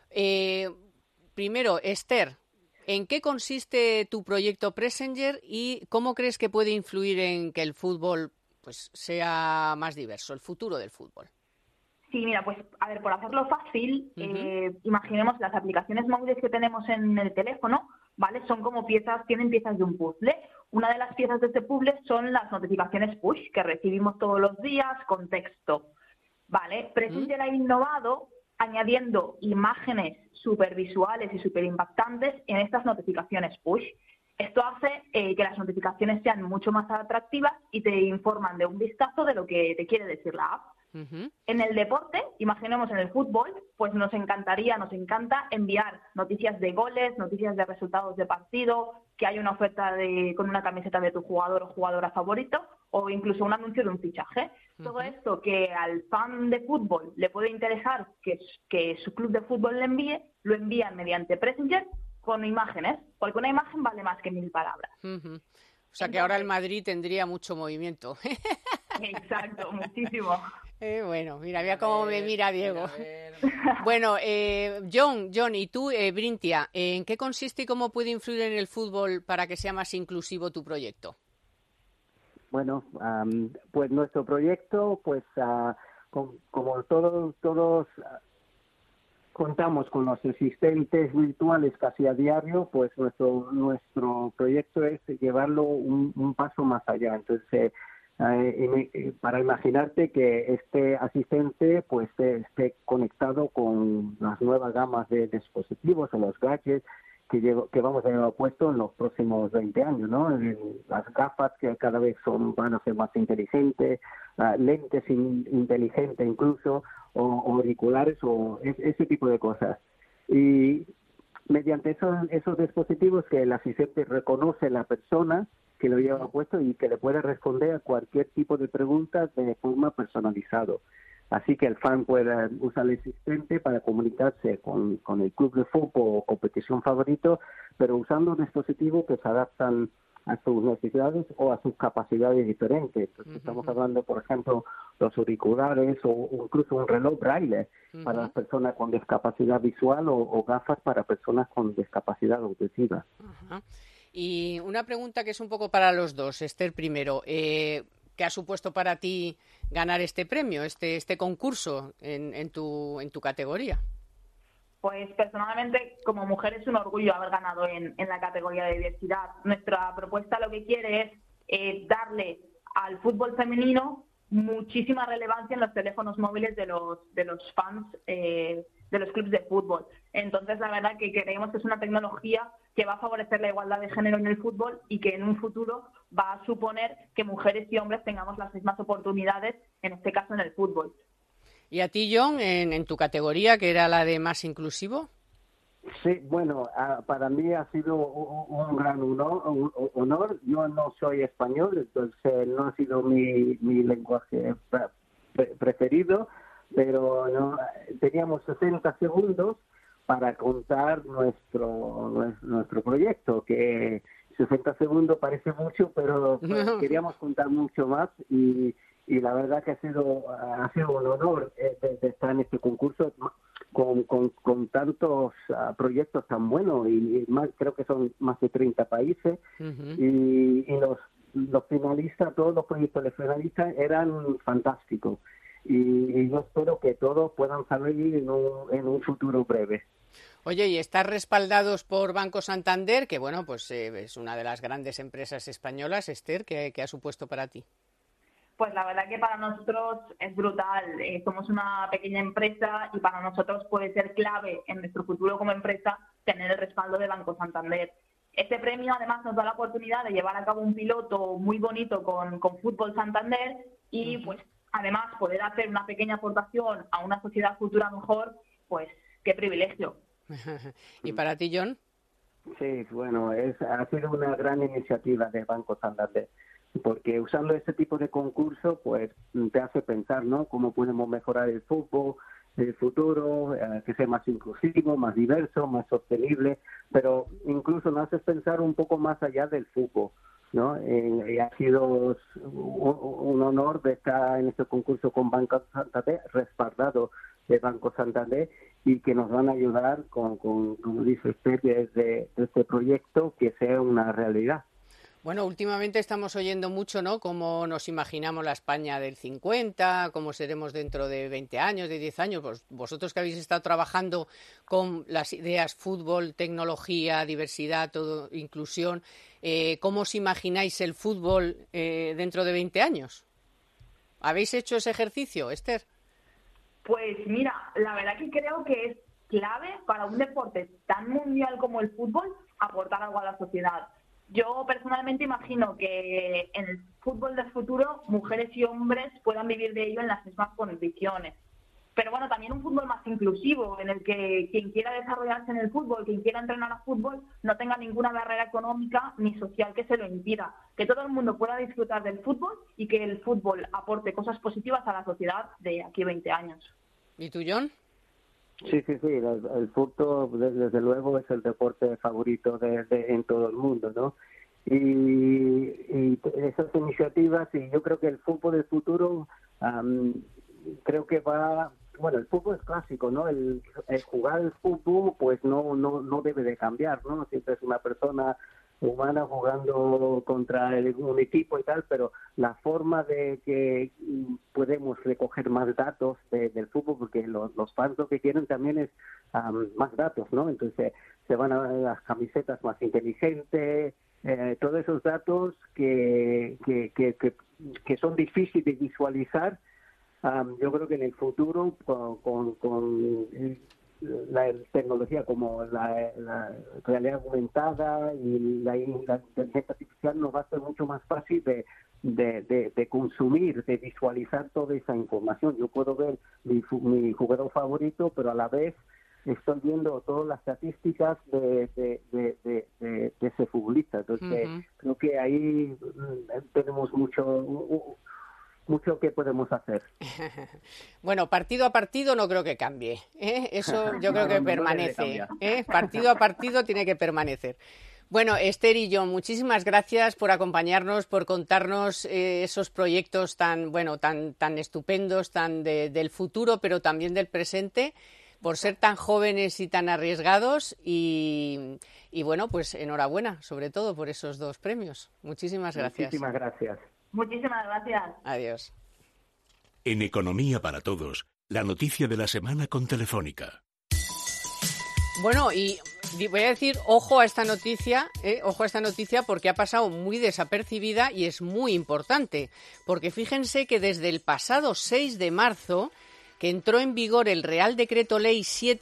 primero, Esther, ¿en qué consiste tu proyecto Presenger y cómo crees que puede influir en que el fútbol pues sea más diverso, el futuro del fútbol? Sí, mira, pues a ver, por hacerlo fácil, imaginemos las aplicaciones móviles que tenemos en el teléfono, ¿vale? Son como piezas, tienen piezas de un puzzle. Una de las piezas de este puzzle son las notificaciones push que recibimos todos los días con texto, ¿vale? Presenger ha innovado añadiendo imágenes supervisuales y superimpactantes en estas notificaciones push. Esto hace que las notificaciones sean mucho más atractivas y te informan de un vistazo de lo que te quiere decir la app. En el deporte, imaginemos en el fútbol, pues nos encanta enviar noticias de goles, noticias de resultados de partido, que hay una oferta con una camiseta de tu jugador o jugadora favorito, o incluso un anuncio de un fichaje. Todo esto que al fan de fútbol le puede interesar que su club de fútbol le envíe, lo envían mediante Presenger con imágenes, porque una imagen vale más que 1000 palabras. O sea que ahora el Madrid tendría mucho movimiento. Exacto, muchísimo. Bueno, mira cómo me mira Diego. Bueno, John, y tú, Brintia, ¿en qué consiste y cómo puede influir en el fútbol para que sea más inclusivo tu proyecto? Bueno, pues nuestro proyecto, pues como todos contamos con los asistentes virtuales casi a diario, pues nuestro proyecto es llevarlo un paso más allá. Entonces, para imaginarte que este asistente pues esté conectado con las nuevas gamas de dispositivos o los gadgets que vamos a llevar puesto en los próximos 20 años, ¿no? Las gafas que cada vez van a ser más inteligentes, lentes inteligentes incluso, o auriculares o ese tipo de cosas. Y mediante esos dispositivos que el asistente reconoce la persona que lo lleva puesto y que le puede responder a cualquier tipo de preguntas de forma personalizada. Así que el fan puede usar el asistente para comunicarse con el club de fútbol o competición favorito, pero usando un dispositivo que se adaptan a sus necesidades o a sus capacidades diferentes. Entonces, estamos hablando, por ejemplo, los auriculares o incluso un reloj braille para las personas con discapacidad visual o gafas para personas con discapacidad auditiva. Y una pregunta que es un poco para los dos. Esther, primero, ¿qué ha supuesto para ti ganar este premio, este concurso en tu categoría? Pues personalmente, como mujer, es un orgullo haber ganado en la categoría de diversidad. Nuestra propuesta lo que quiere es darle al fútbol femenino muchísima relevancia en los teléfonos móviles de los fans de los clubes de fútbol. Entonces, la verdad que creemos que es una tecnología que va a favorecer la igualdad de género en el fútbol y que en un futuro va a suponer que mujeres y hombres tengamos las mismas oportunidades, en este caso en el fútbol. ¿Y a ti, John, en tu categoría, que era la de más inclusivo? Sí, bueno, para mí ha sido un gran honor. Yo no soy español, entonces no ha sido mi lenguaje preferido, pero teníamos 60 segundos para contar nuestro proyecto, que 60 segundos parece mucho, pero queríamos contar mucho más y la verdad que ha sido un honor de estar en este concurso con tantos proyectos tan buenos y más, creo que son más de 30 países y los finalistas, todos los proyectos de finalistas eran fantásticos y yo espero que todos puedan salir en un futuro breve. Oye, y estar respaldados por Banco Santander, que bueno, pues es una de las grandes empresas españolas, Esther, ¿qué ha supuesto para ti? Pues la verdad que para nosotros es brutal. Somos una pequeña empresa y para nosotros puede ser clave en nuestro futuro como empresa tener el respaldo de Banco Santander. Este premio además nos da la oportunidad de llevar a cabo un piloto muy bonito con Fútbol Santander y pues además poder hacer una pequeña aportación a una sociedad futura mejor, pues qué privilegio. ¿Y para ti, John? Sí, bueno, ha sido una gran iniciativa de Banco Santander, porque usando este tipo de concurso, pues te hace pensar, ¿no? Cómo podemos mejorar el fútbol, el futuro, que sea más inclusivo, más diverso, más sostenible, pero incluso nos hace pensar un poco más allá del fútbol, ¿no? Y ha sido un honor de estar en este concurso con Banco Santander, respaldado de Banco Santander, y que nos van a ayudar como dice usted, desde este proyecto que sea una realidad. Bueno, últimamente estamos oyendo mucho, ¿no?, cómo nos imaginamos la España del 50, cómo seremos dentro de 20 años, de 10 años. Pues vosotros que habéis estado trabajando con las ideas fútbol, tecnología, diversidad, todo, inclusión, ¿cómo os imagináis el fútbol dentro de 20 años? ¿Habéis hecho ese ejercicio, Esther? Pues mira, la verdad que creo que es clave para un deporte tan mundial como el fútbol aportar algo a la sociedad. Yo personalmente imagino que en el fútbol del futuro mujeres y hombres puedan vivir de ello en las mismas condiciones. Pero bueno, también un fútbol más inclusivo, en el que quien quiera desarrollarse en el fútbol, quien quiera entrenar a fútbol, no tenga ninguna barrera económica ni social que se lo impida. Que todo el mundo pueda disfrutar del fútbol y que el fútbol aporte cosas positivas a la sociedad de aquí a 20 años. ¿Y tú, John? Sí, el fútbol desde luego es el deporte favorito en todo el mundo, ¿no? Y esas iniciativas, y yo creo que el fútbol del futuro, creo que bueno, el fútbol es clásico, ¿no? El jugar el fútbol, pues no debe de cambiar, ¿no? Siempre es una persona humana jugando contra un equipo y tal, pero la forma de que podemos recoger más datos del fútbol, porque los fans lo que quieren también es más datos, ¿no? Entonces se van a las camisetas más inteligentes, todos esos datos que son difíciles de visualizar. Yo creo que en el futuro con la tecnología como la realidad aumentada y la inteligencia artificial nos va a ser mucho más fácil de consumir, de visualizar toda esa información. Yo puedo ver mi jugador favorito, pero a la vez estoy viendo todas las estadísticas de ese futbolista. Entonces, creo que ahí tenemos mucho que podemos hacer. Bueno, partido a partido no creo que cambie, ¿eh? Eso yo creo que permanece, ¿eh? Partido a partido tiene que permanecer. Bueno, Esther y John, muchísimas gracias por acompañarnos, por contarnos esos proyectos tan estupendos, tan del futuro, pero también del presente, por ser tan jóvenes y tan arriesgados y bueno, pues enhorabuena, sobre todo por esos 2 premios. Muchísimas gracias. Muchísimas gracias. Muchísimas gracias. Adiós. En Economía para Todos, la noticia de la semana con Telefónica. Bueno, y voy a decir, ojo a esta noticia porque ha pasado muy desapercibida y es muy importante, porque fíjense que desde el pasado 6 de marzo, que entró en vigor el Real Decreto Ley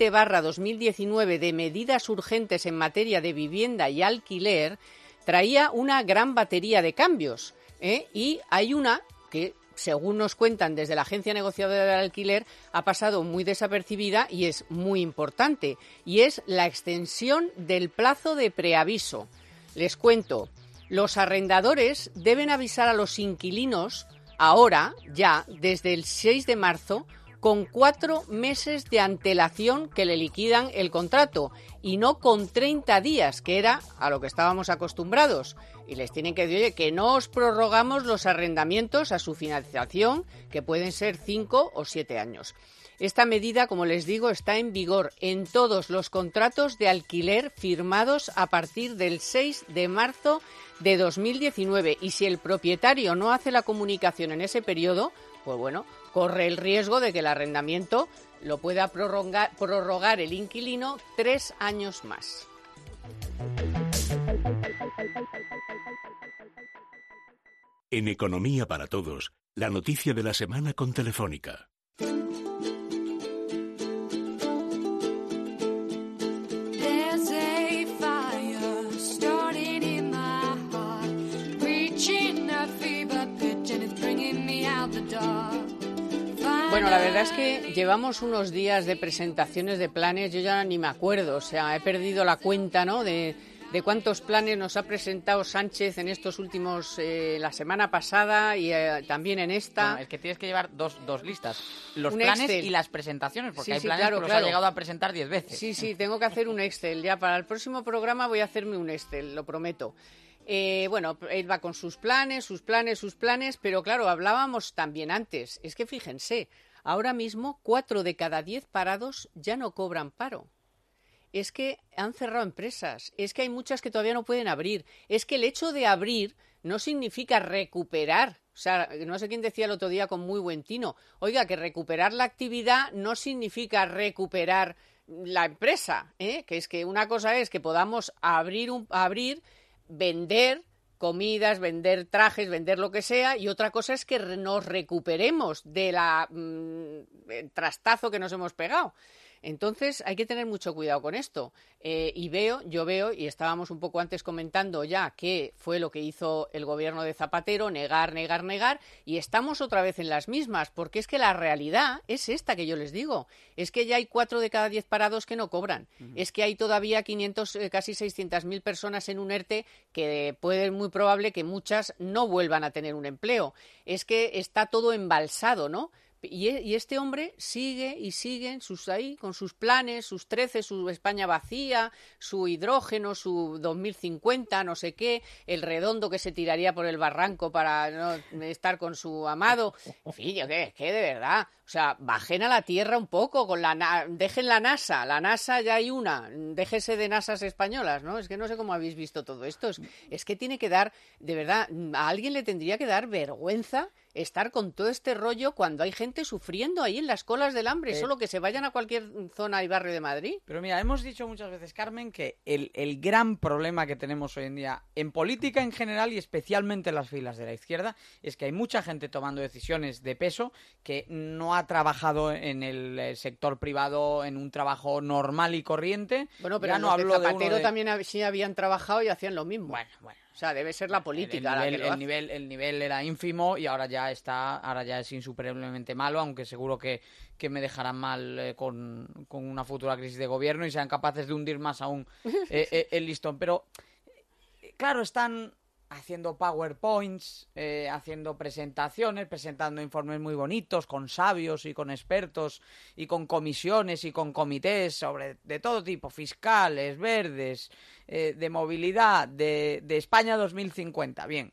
7/2019 de medidas urgentes en materia de vivienda y alquiler, traía una gran batería de cambios. Y hay una que, según nos cuentan desde la Agencia Negociadora del Alquiler, ha pasado muy desapercibida y es muy importante, y es la extensión del plazo de preaviso. Les cuento, los arrendadores deben avisar a los inquilinos ahora, ya, desde el 6 de marzo, con 4 meses de antelación que le liquidan el contrato y no con 30 días, que era a lo que estábamos acostumbrados. Y les tienen que decir, oye, que no os prorrogamos los arrendamientos a su finalización, que pueden ser 5 o 7 años. Esta medida, como les digo, está en vigor en todos los contratos de alquiler firmados a partir del 6 de marzo de 2019. Y si el propietario no hace la comunicación en ese periodo, pues bueno, corre el riesgo de que el arrendamiento lo pueda prorrogar el inquilino 3 años más. En Economía para Todos, la noticia de la semana con Telefónica. Bueno, la verdad es que llevamos unos días de presentaciones de planes, yo ya ni me acuerdo, o sea, he perdido la cuenta, ¿no?, de cuántos planes nos ha presentado Sánchez en estos últimos, la semana pasada y también en esta. Bueno, es que tienes que llevar dos listas, los un planes Excel. Y las presentaciones, porque sí, hay sí, planes claro, que los ha llegado a presentar 10 veces. Sí, tengo que hacer un Excel, ya para el próximo programa voy a hacerme un Excel, lo prometo. Bueno, él va con sus planes, pero claro, hablábamos también antes, es que fíjense, ahora mismo 4 de cada 10 parados ya no cobran paro. Es que han cerrado empresas, es que hay muchas que todavía no pueden abrir, es que el hecho de abrir no significa recuperar. O sea, no sé quién decía el otro día con muy buen tino, oiga, que recuperar la actividad no significa recuperar la empresa, ¿eh? Que es que una cosa es que podamos abrir, vender comidas, vender trajes, vender lo que sea, y otra cosa es que nos recuperemos de el trastazo que nos hemos pegado. Entonces hay que tener mucho cuidado con esto. Yo veo, y estábamos un poco antes comentando ya qué fue lo que hizo el gobierno de Zapatero, negar, y estamos otra vez en las mismas, porque es que la realidad es esta que yo les digo, es que ya hay 4 de cada 10 parados que no cobran, es que hay todavía 500, casi 600.000 personas en un ERTE que puede muy probable que muchas no vuelvan a tener un empleo, es que está todo embalsado, ¿no? Y este hombre sigue ahí con sus planes, sus 13, su España vacía, su hidrógeno, su 2050, no sé qué, el redondo que se tiraría por el barranco para no estar con su amado. En fin, yo qué, de verdad. O sea, bajen a la tierra un poco, dejen la NASA ya hay una, déjese de NASAs españolas, ¿no? Es que no sé cómo habéis visto todo esto. Es que tiene que dar, de verdad, a alguien le tendría que dar vergüenza estar con todo este rollo cuando hay gente sufriendo ahí en las colas del hambre, solo que se vayan a cualquier zona y barrio de Madrid. Pero mira, hemos dicho muchas veces, Carmen, que el gran problema que tenemos hoy en día en política en general y especialmente en las filas de la izquierda es que hay mucha gente tomando decisiones de peso que no ha trabajado en el sector privado en un trabajo normal y corriente. Bueno, pero ya los de Zapatero también sí habían trabajado y hacían lo mismo. Bueno. O sea, debe ser la política. El nivel era ínfimo y ahora ya es insuperablemente malo, aunque seguro que me dejarán mal con una futura crisis de gobierno y sean capaces de hundir más aún el listón. Pero, claro, están haciendo PowerPoints, haciendo presentaciones, presentando informes muy bonitos, con sabios y con expertos y con comisiones y con comités de todo tipo, fiscales, verdes, de movilidad, de España 2050. Bien.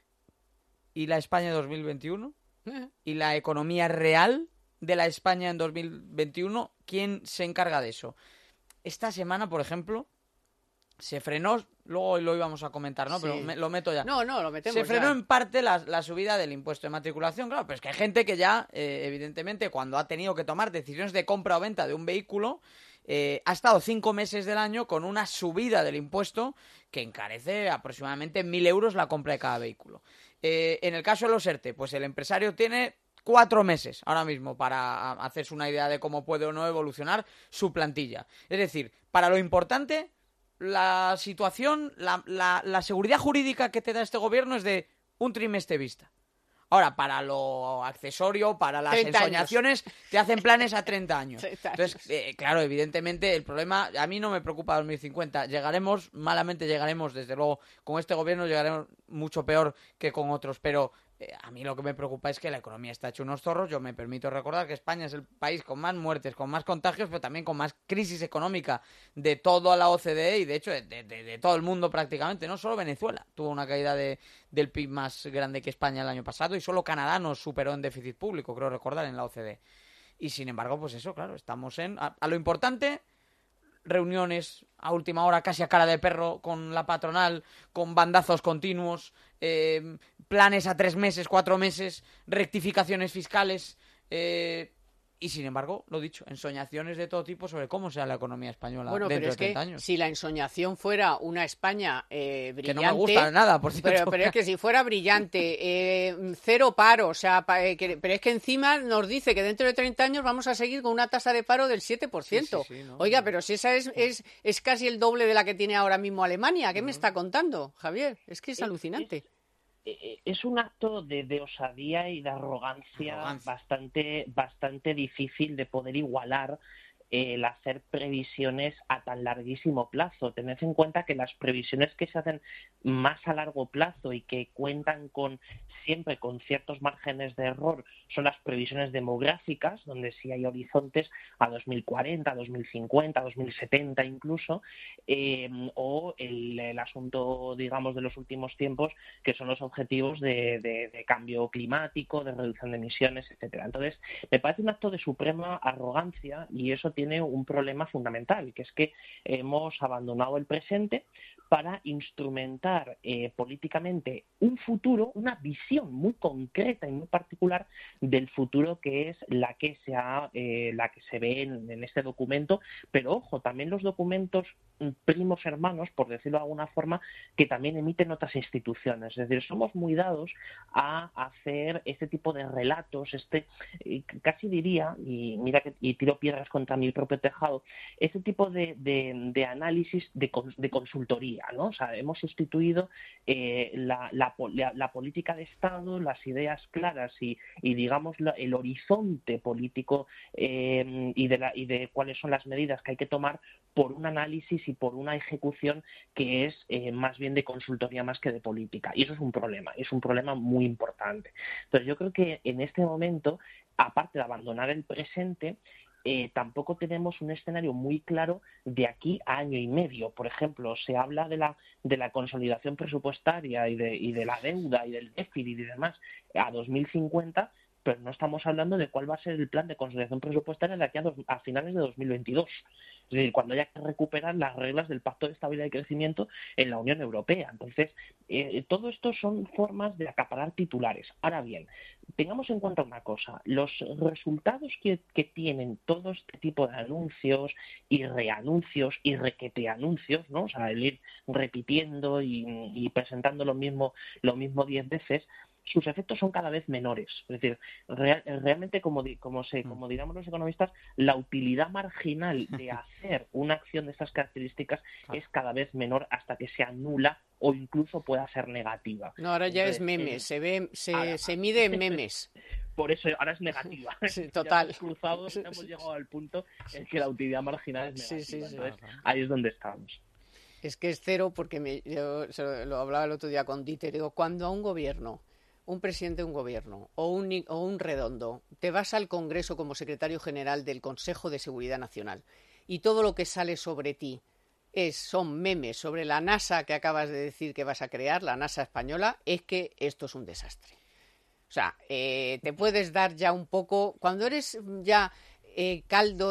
¿Y la España 2021? ¿Y la economía real de la España en 2021? ¿Quién se encarga de eso? Esta semana, por ejemplo, se frenó, luego lo íbamos a comentar, ¿no? Sí. Pero lo meto ya. No, lo metemos. Se frenó ya. En parte la subida del impuesto de matriculación, claro, pero es que hay gente que ya, evidentemente, cuando ha tenido que tomar decisiones de compra o venta de un vehículo, ha estado 5 meses del año con una subida del impuesto que encarece aproximadamente 1.000 euros la compra de cada vehículo. En el caso de los ERTE, pues el empresario tiene 4 meses ahora mismo para hacerse una idea de cómo puede o no evolucionar su plantilla. Es decir, para lo importante, la situación, la seguridad jurídica que te da este gobierno es de un trimestre vista. Ahora, para lo accesorio, para las ensoñaciones, te hacen planes a 30 años. Entonces, claro, evidentemente, el problema, a mí no me preocupa 2050. Malamente llegaremos, desde luego, con este gobierno llegaremos mucho peor que con otros, pero a mí lo que me preocupa es que la economía está hecha unos zorros. Yo me permito recordar que España es el país con más muertes, con más contagios, pero también con más crisis económica de toda la OCDE y, de hecho, de todo el mundo prácticamente. No solo Venezuela tuvo una caída del PIB más grande que España el año pasado y solo Canadá nos superó en déficit público, creo recordar, en la OCDE. Y, sin embargo, pues eso, claro, estamos a lo importante reuniones a última hora, casi a cara de perro, con la patronal, con bandazos continuos, planes a 3 meses, 4 meses, rectificaciones fiscales, y sin embargo, lo dicho, ensoñaciones de todo tipo sobre cómo será la economía española dentro de 30 años. Si la ensoñación fuera una España brillante... Que no me gusta nada, por cierto. Pero es que si fuera brillante, cero paro, o sea, pero es que encima nos dice que dentro de 30 años vamos a seguir con una tasa de paro del 7%. Sí, ¿no? Oiga, pero si esa es casi el doble de la que tiene ahora mismo Alemania. ¿Qué me está contando, Javier? Es que es alucinante. Es un acto de osadía y de arrogancia bastante difícil de poder igualar el hacer previsiones a tan larguísimo plazo. Tened en cuenta que las previsiones que se hacen más a largo plazo y que cuentan siempre con ciertos márgenes de error son las previsiones demográficas, donde sí hay horizontes a 2040, 2050, 2070 incluso, o el asunto, digamos, de los últimos tiempos, que son los objetivos de cambio climático, de reducción de emisiones, etcétera. Entonces, me parece un acto de suprema arrogancia y eso tiene un problema fundamental, que es que hemos abandonado el presente para instrumentar políticamente un futuro, una visión muy concreta y muy particular del futuro, que es la que se ve en este documento, pero ojo, también los documentos primos hermanos, por decirlo de alguna forma, que también emiten otras instituciones. Es decir, somos muy dados a hacer este tipo de relatos, casi diría, y tiro piedras contra mi propio tejado, este tipo de análisis de consultoría, ¿no? O sea, hemos instituido la política de Estado, las ideas claras y digamos el horizonte político y de cuáles son las medidas que hay que tomar por un análisis y por una ejecución que es más bien de consultoría más que de política. Y eso es un problema muy importante. Entonces yo creo que en este momento, aparte de abandonar el presente, tampoco tenemos un escenario muy claro de aquí a año y medio. Por ejemplo, se habla de la consolidación presupuestaria y de la deuda y del déficit y demás a 2050, pero no estamos hablando de cuál va a ser el plan de consolidación presupuestaria de aquí a finales de 2022. Es decir, cuando haya que recuperar las reglas del Pacto de Estabilidad y Crecimiento en la Unión Europea. Entonces, todo esto son formas de acaparar titulares. Ahora bien, tengamos en cuenta una cosa. Los resultados que tienen todo este tipo de anuncios y reanuncios y requeteanuncios, ¿no? O sea, el ir repitiendo y presentando lo mismo 10 veces, sus efectos son cada vez menores. Es decir, realmente, como diríamos los economistas, la utilidad marginal de hacer una acción de estas características es cada vez menor hasta que sea nula o incluso pueda ser negativa. No, ahora ya es memes, se mide en memes. Por eso ahora es negativa. Sí, total. Hemos llegado al punto en que la utilidad marginal es negativa. Sí. Entonces, ahí es donde estamos. Es que es cero porque yo lo hablaba el otro día con Dieter, digo, cuando a un gobierno, un presidente de un gobierno o un redondo, te vas al Congreso como secretario general del Consejo de Seguridad Nacional y todo lo que sale sobre ti son memes sobre la NASA que acabas de decir que vas a crear, la NASA española, es que esto es un desastre. O sea, te puedes dar ya un poco, cuando eres ya caldo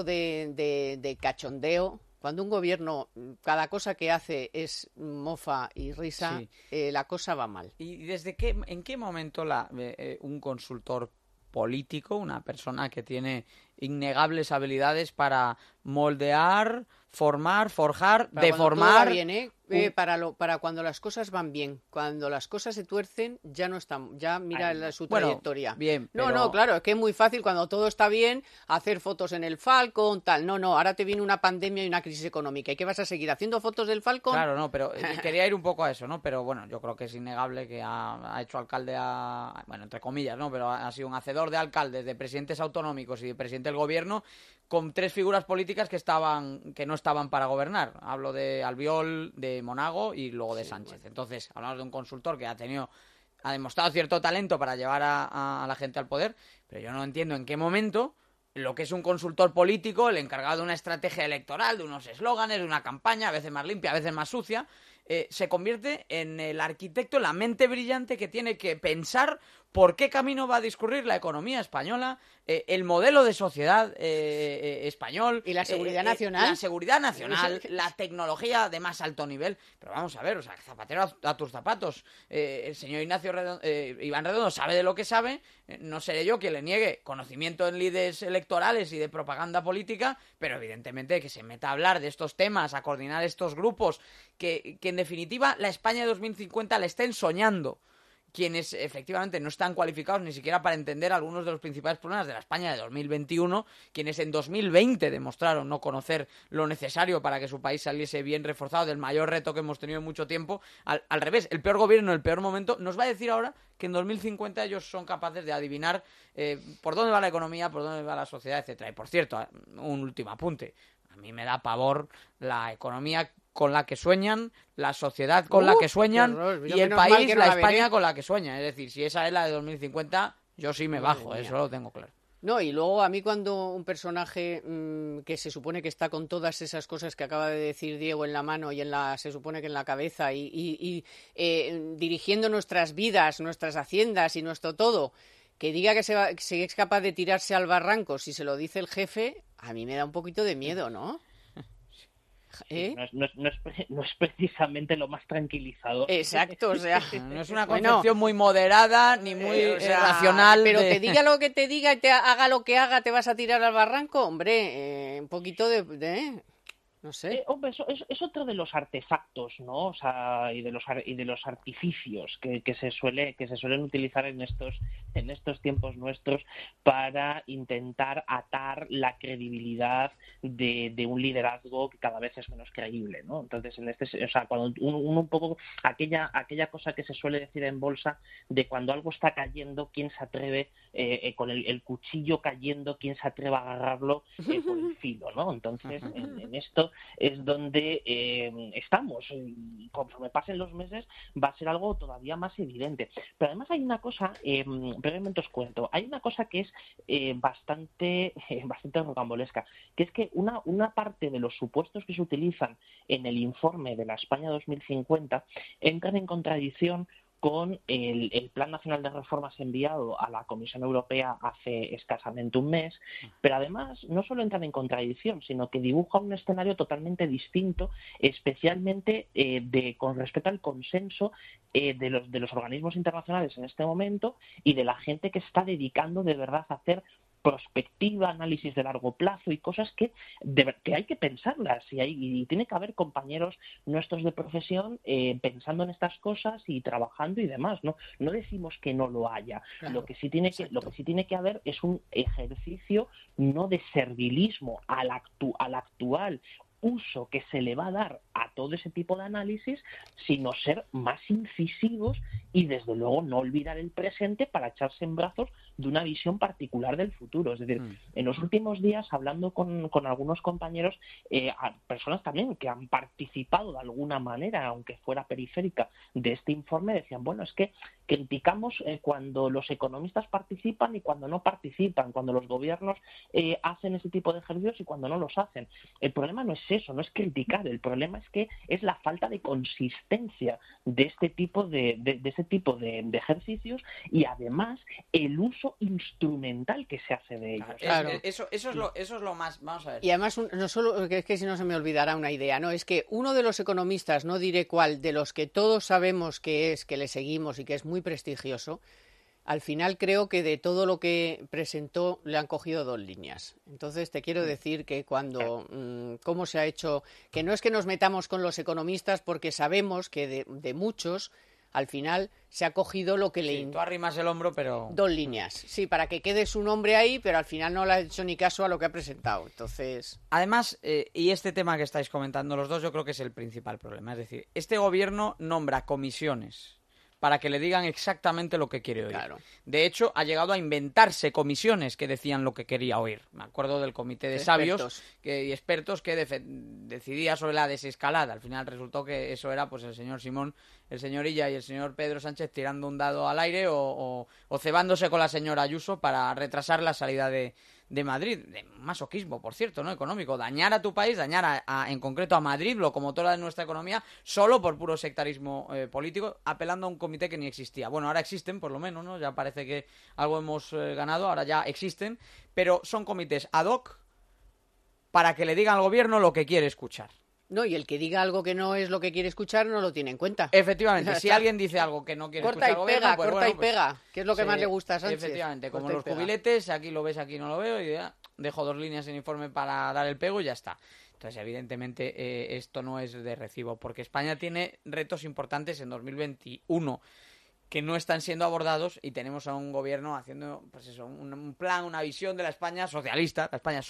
de cachondeo, cuando un gobierno, cada cosa que hace es mofa y risa, sí, la cosa va mal. ¿Y en qué momento un consultor político, una persona que tiene innegables habilidades para moldear, formar, forjar, deformar... Para cuando las cosas van bien, cuando las cosas se tuercen, ya no están, ya mira su trayectoria. Bien, pero... No, claro, es que es muy fácil cuando todo está bien hacer fotos en el Falcon, tal. No, ahora te viene una pandemia y una crisis económica. ¿Y qué vas a seguir haciendo fotos del Falcon? Claro, no, pero quería ir un poco a eso, ¿no? Pero bueno, yo creo que es innegable que ha hecho alcalde bueno, entre comillas, ¿no? Pero ha sido un hacedor de alcaldes, de presidentes autonómicos y de presidente del gobierno con 3 figuras políticas que no estaban para gobernar. Hablo de Albiol, de Monago y luego de Sánchez. Bueno. Entonces, hablamos de un consultor que ha demostrado cierto talento para llevar a la gente al poder, pero yo no entiendo en qué momento lo que es un consultor político, el encargado de una estrategia electoral, de unos eslóganes, de una campaña, a veces más limpia, a veces más sucia, se convierte en el arquitecto, la mente brillante que tiene que pensar por qué camino va a discurrir la economía española, el modelo de sociedad español. Y la seguridad nacional. La seguridad nacional, la tecnología de más alto nivel. Pero vamos a ver, o sea, zapatero a tus zapatos. El señor Iván Redondo sabe de lo que sabe. No seré yo quien le niegue conocimiento en lides electorales y de propaganda política, pero evidentemente que se meta a hablar de estos temas, a coordinar estos grupos, que en definitiva la España de 2050 la estén soñando quienes efectivamente no están cualificados ni siquiera para entender algunos de los principales problemas de la España de 2021, quienes en 2020 demostraron no conocer lo necesario para que su país saliese bien reforzado del mayor reto que hemos tenido en mucho tiempo. Al revés, el peor gobierno, el peor momento, nos va a decir ahora que en 2050 ellos son capaces de adivinar por dónde va la economía, por dónde va la sociedad, etcétera. Y por cierto, un último apunte. A mí me da pavor la economía con la que sueñan, la sociedad con la que sueñan y el país, la España con la que sueña. Es decir, si esa es la de 2050, yo sí me bajo, eso lo tengo claro. No, y luego a mí cuando un personaje que se supone que está con todas esas cosas que acaba de decir Diego en la mano y se supone que en la cabeza y dirigiendo nuestras vidas, nuestras haciendas y nuestro todo, que diga que se es capaz de tirarse al barranco si se lo dice el jefe, a mí me da un poquito de miedo, ¿no? Sí, no es precisamente lo más tranquilizador. Exacto, o sea, no es una concepción muy moderada ni muy racional. Pero te diga lo que te diga y te haga lo que haga, ¿te vas a tirar al barranco? Hombre, un poquito de no sé. Hombre, eso es otro de los artefactos, ¿no? O sea, y de los artificios que se suelen utilizar en estos tiempos nuestros para intentar atar la credibilidad de un liderazgo que cada vez es menos creíble, ¿no? Entonces, o sea, cuando uno un poco aquella cosa que se suele decir en bolsa de cuando algo está cayendo, quién se atreve con el cuchillo cayendo, quién se atreve a agarrarlo por el filo, ¿no? Entonces, en esto es donde estamos. Conforme pasen los meses va a ser algo todavía más evidente. Pero además hay una cosa, brevemente os cuento, hay una cosa que es bastante rocambolesca, que es que una parte de los supuestos que se utilizan en el informe de la España 2050 entran en contradicción con el Plan Nacional de Reformas enviado a la Comisión Europea hace escasamente un mes, pero además no solo entran en contradicción, sino que dibuja un escenario totalmente distinto, especialmente con respecto al consenso de los organismos internacionales en este momento y de la gente que está dedicando de verdad a hacer prospectiva, análisis de largo plazo y cosas que hay que pensarlas y tiene que haber compañeros nuestros de profesión pensando en estas cosas y trabajando y demás, no decimos que no lo haya. Claro, lo que sí tiene que haber es un ejercicio no de servilismo al actual uso que se le va a dar a todo ese tipo de análisis, sino ser más incisivos y desde luego no olvidar el presente para echarse en brazos de una visión particular del futuro. Es decir, en los últimos días, hablando con algunos compañeros, personas también que han participado de alguna manera, aunque fuera periférica, de este informe, decían, bueno, es que criticamos cuando los economistas participan y cuando no participan, cuando los gobiernos hacen ese tipo de ejercicios y cuando no los hacen. El problema no es eso, no es criticar, el problema es que es la falta de consistencia de este tipo de ejercicios y además el uso instrumental que se hace de ellos. Claro. Eso es lo más, vamos a ver. Y además, no solo, es que si no se me olvidará una idea, ¿no? Es que uno de los economistas, no diré cuál, de los que todos sabemos que le seguimos y que es muy prestigioso, al final creo que de todo lo que presentó le han cogido 2 líneas. Entonces te quiero decir que cómo se ha hecho, que no es que nos metamos con los economistas porque sabemos que de muchos al final se ha cogido lo que le... Tú arrimas el hombro, pero... 2 líneas, sí, para que quede su nombre ahí, pero al final no le ha hecho ni caso a lo que ha presentado, entonces... Además, y este tema que estáis comentando los dos, yo creo que es el principal problema. Es decir, este gobierno nombra comisiones para que le digan exactamente lo que quiere oír. Claro. De hecho, ha llegado a inventarse comisiones que decían lo que quería oír. Me acuerdo del comité de sabios y expertos que decidía sobre la desescalada. Al final resultó que eso era pues el señor Simón, el señor Illa y el señor Pedro Sánchez tirando un dado al aire o cebándose con la señora Ayuso para retrasar la salida de de Madrid, de masoquismo, por cierto, ¿no? Económico, dañar a tu país, dañar en concreto a Madrid, locomotora de nuestra economía, solo por puro sectarismo político, apelando a un comité que ni existía. Bueno, ahora existen, por lo menos, ¿no? Ya parece que algo hemos ganado, ahora ya existen, pero son comités ad hoc para que le digan al gobierno lo que quiere escuchar. No, y el que diga algo que no es lo que quiere escuchar no lo tiene en cuenta. Efectivamente, si alguien dice algo que no quiere corta escuchar y al gobierno, pega, pues corta bueno, y pega, que es lo que sí, más le gusta a Sánchez. Efectivamente, como corta los y pega. cubiletes, aquí lo ves, aquí no lo veo, y ya dejo 2 líneas en informe para dar el pego y ya está. Entonces, evidentemente, esto no es de recibo, porque España tiene retos importantes en 2021 que no están siendo abordados y tenemos a un gobierno haciendo, pues eso, un plan, una visión de la España socialista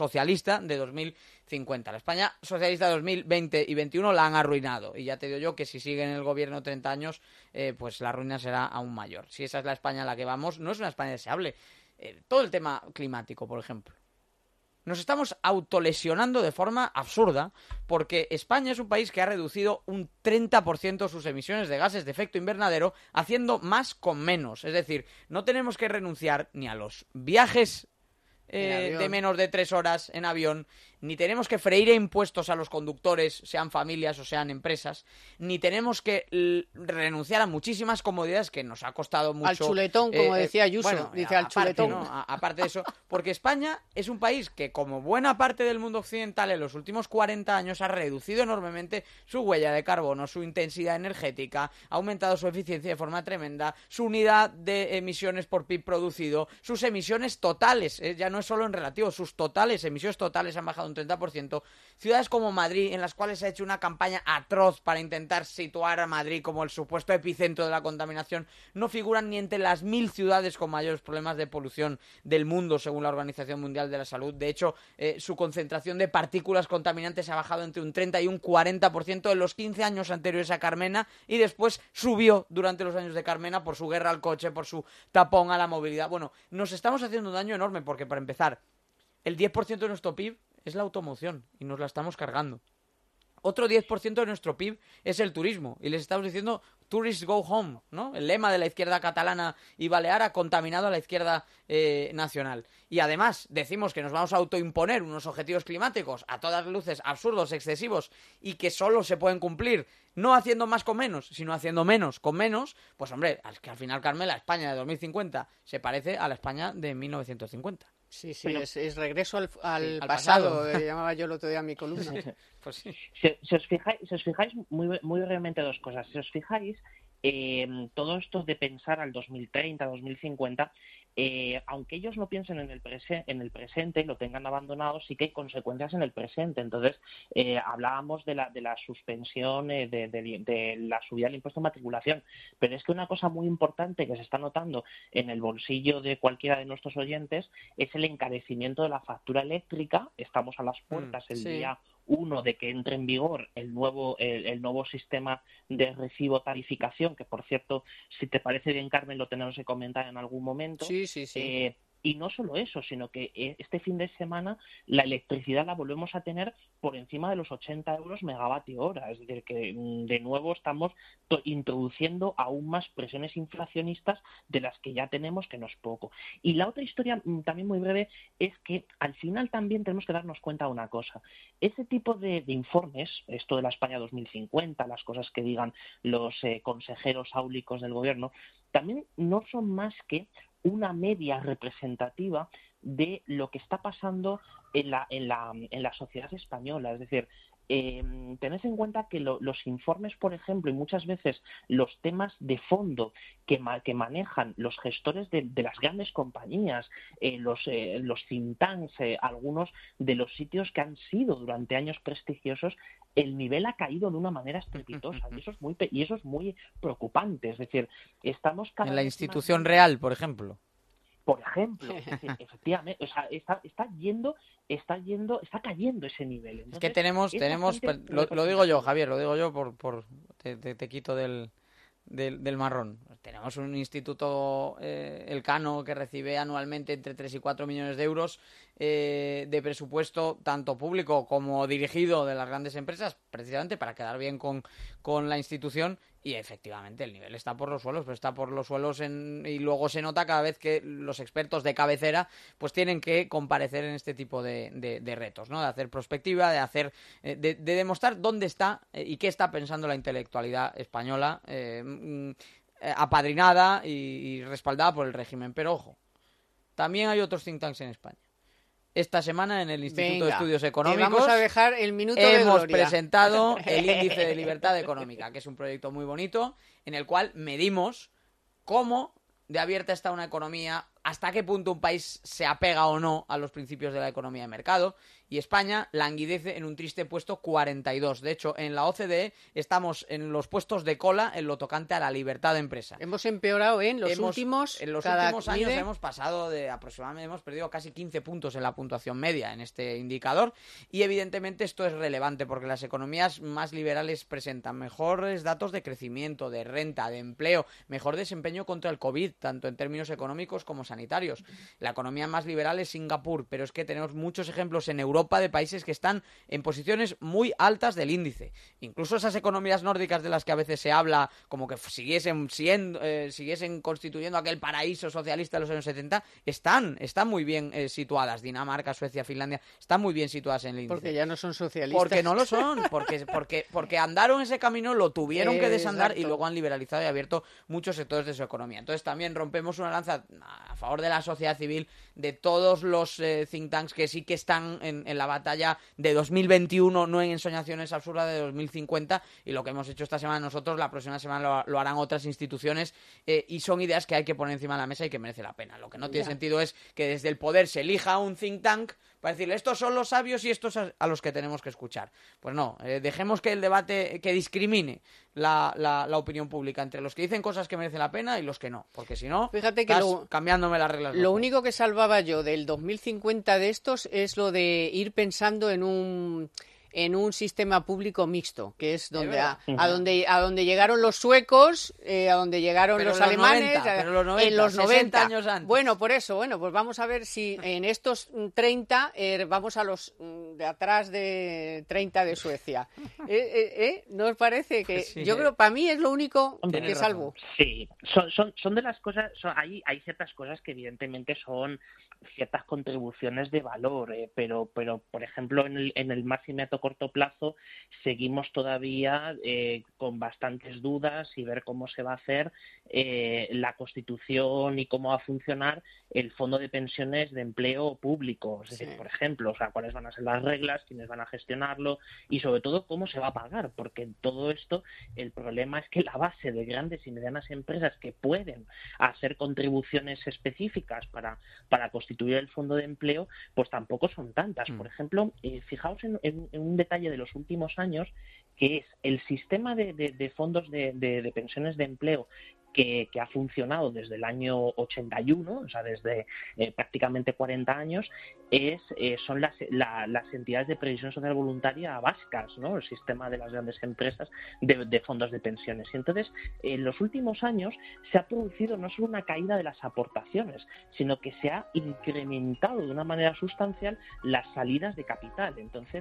de 2050. La España socialista de 2020 y 2021 la han arruinado y ya te digo yo que si sigue en el gobierno 30 años, pues la ruina será aún mayor. Si esa es la España a la que vamos, no es una España deseable. Todo el tema climático, por ejemplo. Nos estamos autolesionando de forma absurda porque España es un país que ha reducido un 30% sus emisiones de gases de efecto invernadero haciendo más con menos. Es decir, no tenemos que renunciar ni a los viajes de menos de 3 horas en avión, ni tenemos que freír impuestos a los conductores, sean familias o sean empresas, ni tenemos que renunciar a muchísimas comodidades que nos ha costado mucho. Al chuletón, como decía Ayuso, bueno, dice al chuletón. ¿no? Aparte de eso, porque España es un país que, como buena parte del mundo occidental, en los últimos 40 años ha reducido enormemente su huella de carbono, su intensidad energética, ha aumentado su eficiencia de forma tremenda, su unidad de emisiones por PIB producido, sus emisiones totales, ya no es solo en relativo, sus emisiones totales han bajado un 30%. Ciudades como Madrid, en las cuales se ha hecho una campaña atroz para intentar situar a Madrid como el supuesto epicentro de la contaminación, no figuran ni entre las 1000 ciudades con mayores problemas de polución del mundo, según la Organización Mundial de la Salud. De hecho, su concentración de partículas contaminantes ha bajado entre un 30 y un 40% en los 15 años anteriores a Carmena y después subió durante los años de Carmena por su guerra al coche, por su tapón a la movilidad. Bueno, nos estamos haciendo un daño enorme porque, para empezar, el 10% de nuestro PIB es la automoción y nos la estamos cargando. Otro 10% de nuestro PIB es el turismo y les estamos diciendo tourists go home, ¿no? El lema de la izquierda catalana y balear ha contaminado a la izquierda nacional. Y además decimos que nos vamos a autoimponer unos objetivos climáticos a todas luces absurdos, excesivos y que solo se pueden cumplir no haciendo más con menos, sino haciendo menos con menos. Pues hombre, es que al final, Carmen, la España de 2050 se parece a la España de 1950. Sí, pero es regreso al pasado, llamaba yo el otro día a mi columna. Pues sí. Si os fijáis muy, muy brevemente 2 cosas. Si os fijáis, todo esto de pensar al 2030, 2050, aunque ellos lo piensen en el presente y lo tengan abandonado, sí que hay consecuencias en el presente. Entonces, hablábamos de la suspensión de la subida del impuesto de matriculación, pero es que una cosa muy importante que se está notando en el bolsillo de cualquiera de nuestros oyentes es el encarecimiento de la factura eléctrica. Estamos a las puertas el día 1 de que entre en vigor el nuevo sistema de recibo tarificación, que por cierto, si te parece bien, Carmen, lo tenemos que comentar en algún momento. Sí. Y no solo eso, sino que este fin de semana la electricidad la volvemos a tener por encima de los 80 euros megavatio hora. Es decir, que de nuevo estamos introduciendo aún más presiones inflacionistas de las que ya tenemos, que no es poco. Y la otra historia, también muy breve, es que al final también tenemos que darnos cuenta de una cosa. Ese tipo de informes, esto de la España 2050, las cosas que digan los consejeros áulicos del gobierno, también no son más que una media representativa de lo que está pasando en la sociedad española. Es decir, tened en cuenta que los informes, por ejemplo, y muchas veces los temas de fondo que manejan los gestores de las grandes compañías, los think tanks, algunos de los sitios que han sido durante años prestigiosos, el nivel ha caído de una manera estrepitosa y eso es muy preocupante. Es decir, estamos cada en la vez institución más... real, por ejemplo. Por ejemplo, efectivamente, o sea, está cayendo ese nivel. Entonces, es que tenemos lo digo yo, Javier, lo digo yo te quito del marrón. Tenemos un instituto, Elcano, que recibe anualmente entre 3 y 4 millones de euros de presupuesto, tanto público como dirigido de las grandes empresas, precisamente para quedar bien con la institución, y efectivamente el nivel está por los suelos, pero está por los suelos y luego se nota cada vez que los expertos de cabecera pues tienen que comparecer en este tipo de retos, ¿no? De hacer prospectiva, de demostrar dónde está y qué está pensando la intelectualidad española, apadrinada y respaldada por el régimen. Pero ojo, también hay otros think tanks en España. Esta semana en el Instituto de Estudios Económicos vamos a dejar el minuto de hemos gloria. presentado el Índice de Libertad Económica, que es un proyecto muy bonito en el cual medimos cómo de abierta está una economía, hasta qué punto un país se apega o no a los principios de la economía de mercado, y España languidece en un triste puesto 42. De hecho, en la OCDE estamos en los puestos de cola en lo tocante a la libertad de empresa. Hemos empeorado en los últimos años hemos pasado de aproximadamente, hemos perdido casi 15 puntos en la puntuación media en este indicador, y evidentemente esto es relevante porque las economías más liberales presentan mejores datos de crecimiento, de renta, de empleo, mejor desempeño contra el COVID, tanto en términos económicos como sanitarios. La economía más liberal es Singapur, pero es que tenemos muchos ejemplos en Europa de países que están en posiciones muy altas del índice. Incluso esas economías nórdicas de las que a veces se habla como que siguiesen constituyendo aquel paraíso socialista de los años 70, están muy bien situadas. Dinamarca, Suecia, Finlandia están muy bien situadas en el índice. Porque ya no son socialistas. Porque no lo son, porque andaron ese camino, lo tuvieron que desandar. Exacto. Y luego han liberalizado y abierto muchos sectores de su economía. Entonces también rompemos una lanza a favor de la sociedad civil, de todos los think tanks que sí que están en la batalla de 2021, no en ensoñaciones absurdas de 2050, y lo que hemos hecho esta semana nosotros, la próxima semana lo harán otras instituciones, y son ideas que hay que poner encima de la mesa y que merece la pena. Lo que no tiene sentido es que desde el poder se elija un think tank para decirle estos son los sabios y estos a los que tenemos que escuchar. Pues no, dejemos que el debate, que discrimine la opinión pública entre los que dicen cosas que merecen la pena y los que no, porque si no, fíjate que cambiándome las reglas. Lo único que salvaba yo del 2050 de estos es lo de ir pensando en un sistema público mixto, que es donde a donde llegaron los suecos, a donde llegaron los alemanes, en los 90 años antes. Bueno, por eso, pues vamos a ver si en estos 30 vamos a los de atrás de 30 de Suecia. ¿No os parece que sí, yo creo para mí es lo único que salvo? Sí, son de las cosas, hay ciertas cosas que evidentemente son ciertas contribuciones de valor, pero por ejemplo en el más inmediato corto plazo seguimos todavía con bastantes dudas y ver cómo se va a hacer la Constitución y cómo va a funcionar el fondo de pensiones de empleo público, es decir, por ejemplo, cuáles van a ser las reglas, quiénes van a gestionarlo y sobre todo cómo se va a pagar, porque en todo esto el problema es que la base de grandes y medianas empresas que pueden hacer contribuciones específicas para constituir el fondo de empleo, pues tampoco son tantas. Por ejemplo, fijaos en un detalle de los últimos años, que es el sistema de fondos de pensiones de empleo que ha funcionado desde el año 81, o sea, desde prácticamente 40 años, son las entidades de previsión social voluntaria básicas, ¿no? El sistema de las grandes empresas de fondos de pensiones. Y entonces, en los últimos años se ha producido no solo una caída de las aportaciones, sino que se ha incrementado de una manera sustancial las salidas de capital. Entonces,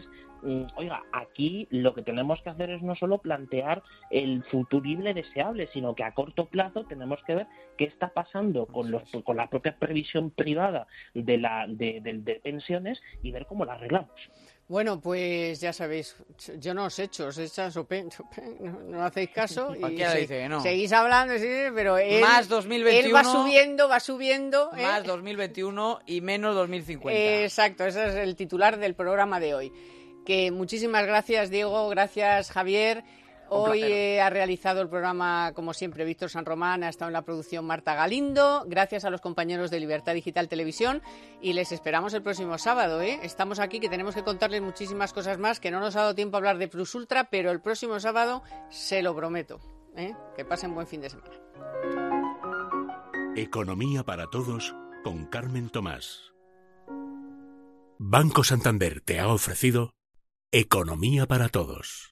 aquí lo que tenemos que hacer es no solo plantear el futurible deseable, sino que a corto plazo tenemos que ver qué está pasando con la propia previsión privada de pensiones y ver cómo la arreglamos. Bueno, pues ya sabéis, yo no os echo, os echan no hacéis caso y dice que no. Seguís hablando, sí, pero más 2021, él va subiendo. Más 2021 y menos 2050. Exacto, ese es el titular del programa de hoy. Que muchísimas gracias, Diego, gracias, Javier. Hoy ha realizado el programa, como siempre, Víctor San Román, ha estado en la producción Marta Galindo. Gracias a los compañeros de Libertad Digital Televisión y les esperamos el próximo sábado. Estamos aquí, que tenemos que contarles muchísimas cosas más, que no nos ha dado tiempo a hablar de Plus Ultra, pero el próximo sábado se lo prometo. Que pasen buen fin de semana. Economía para todos con Carmen Tomás. Banco Santander te ha ofrecido Economía para todos.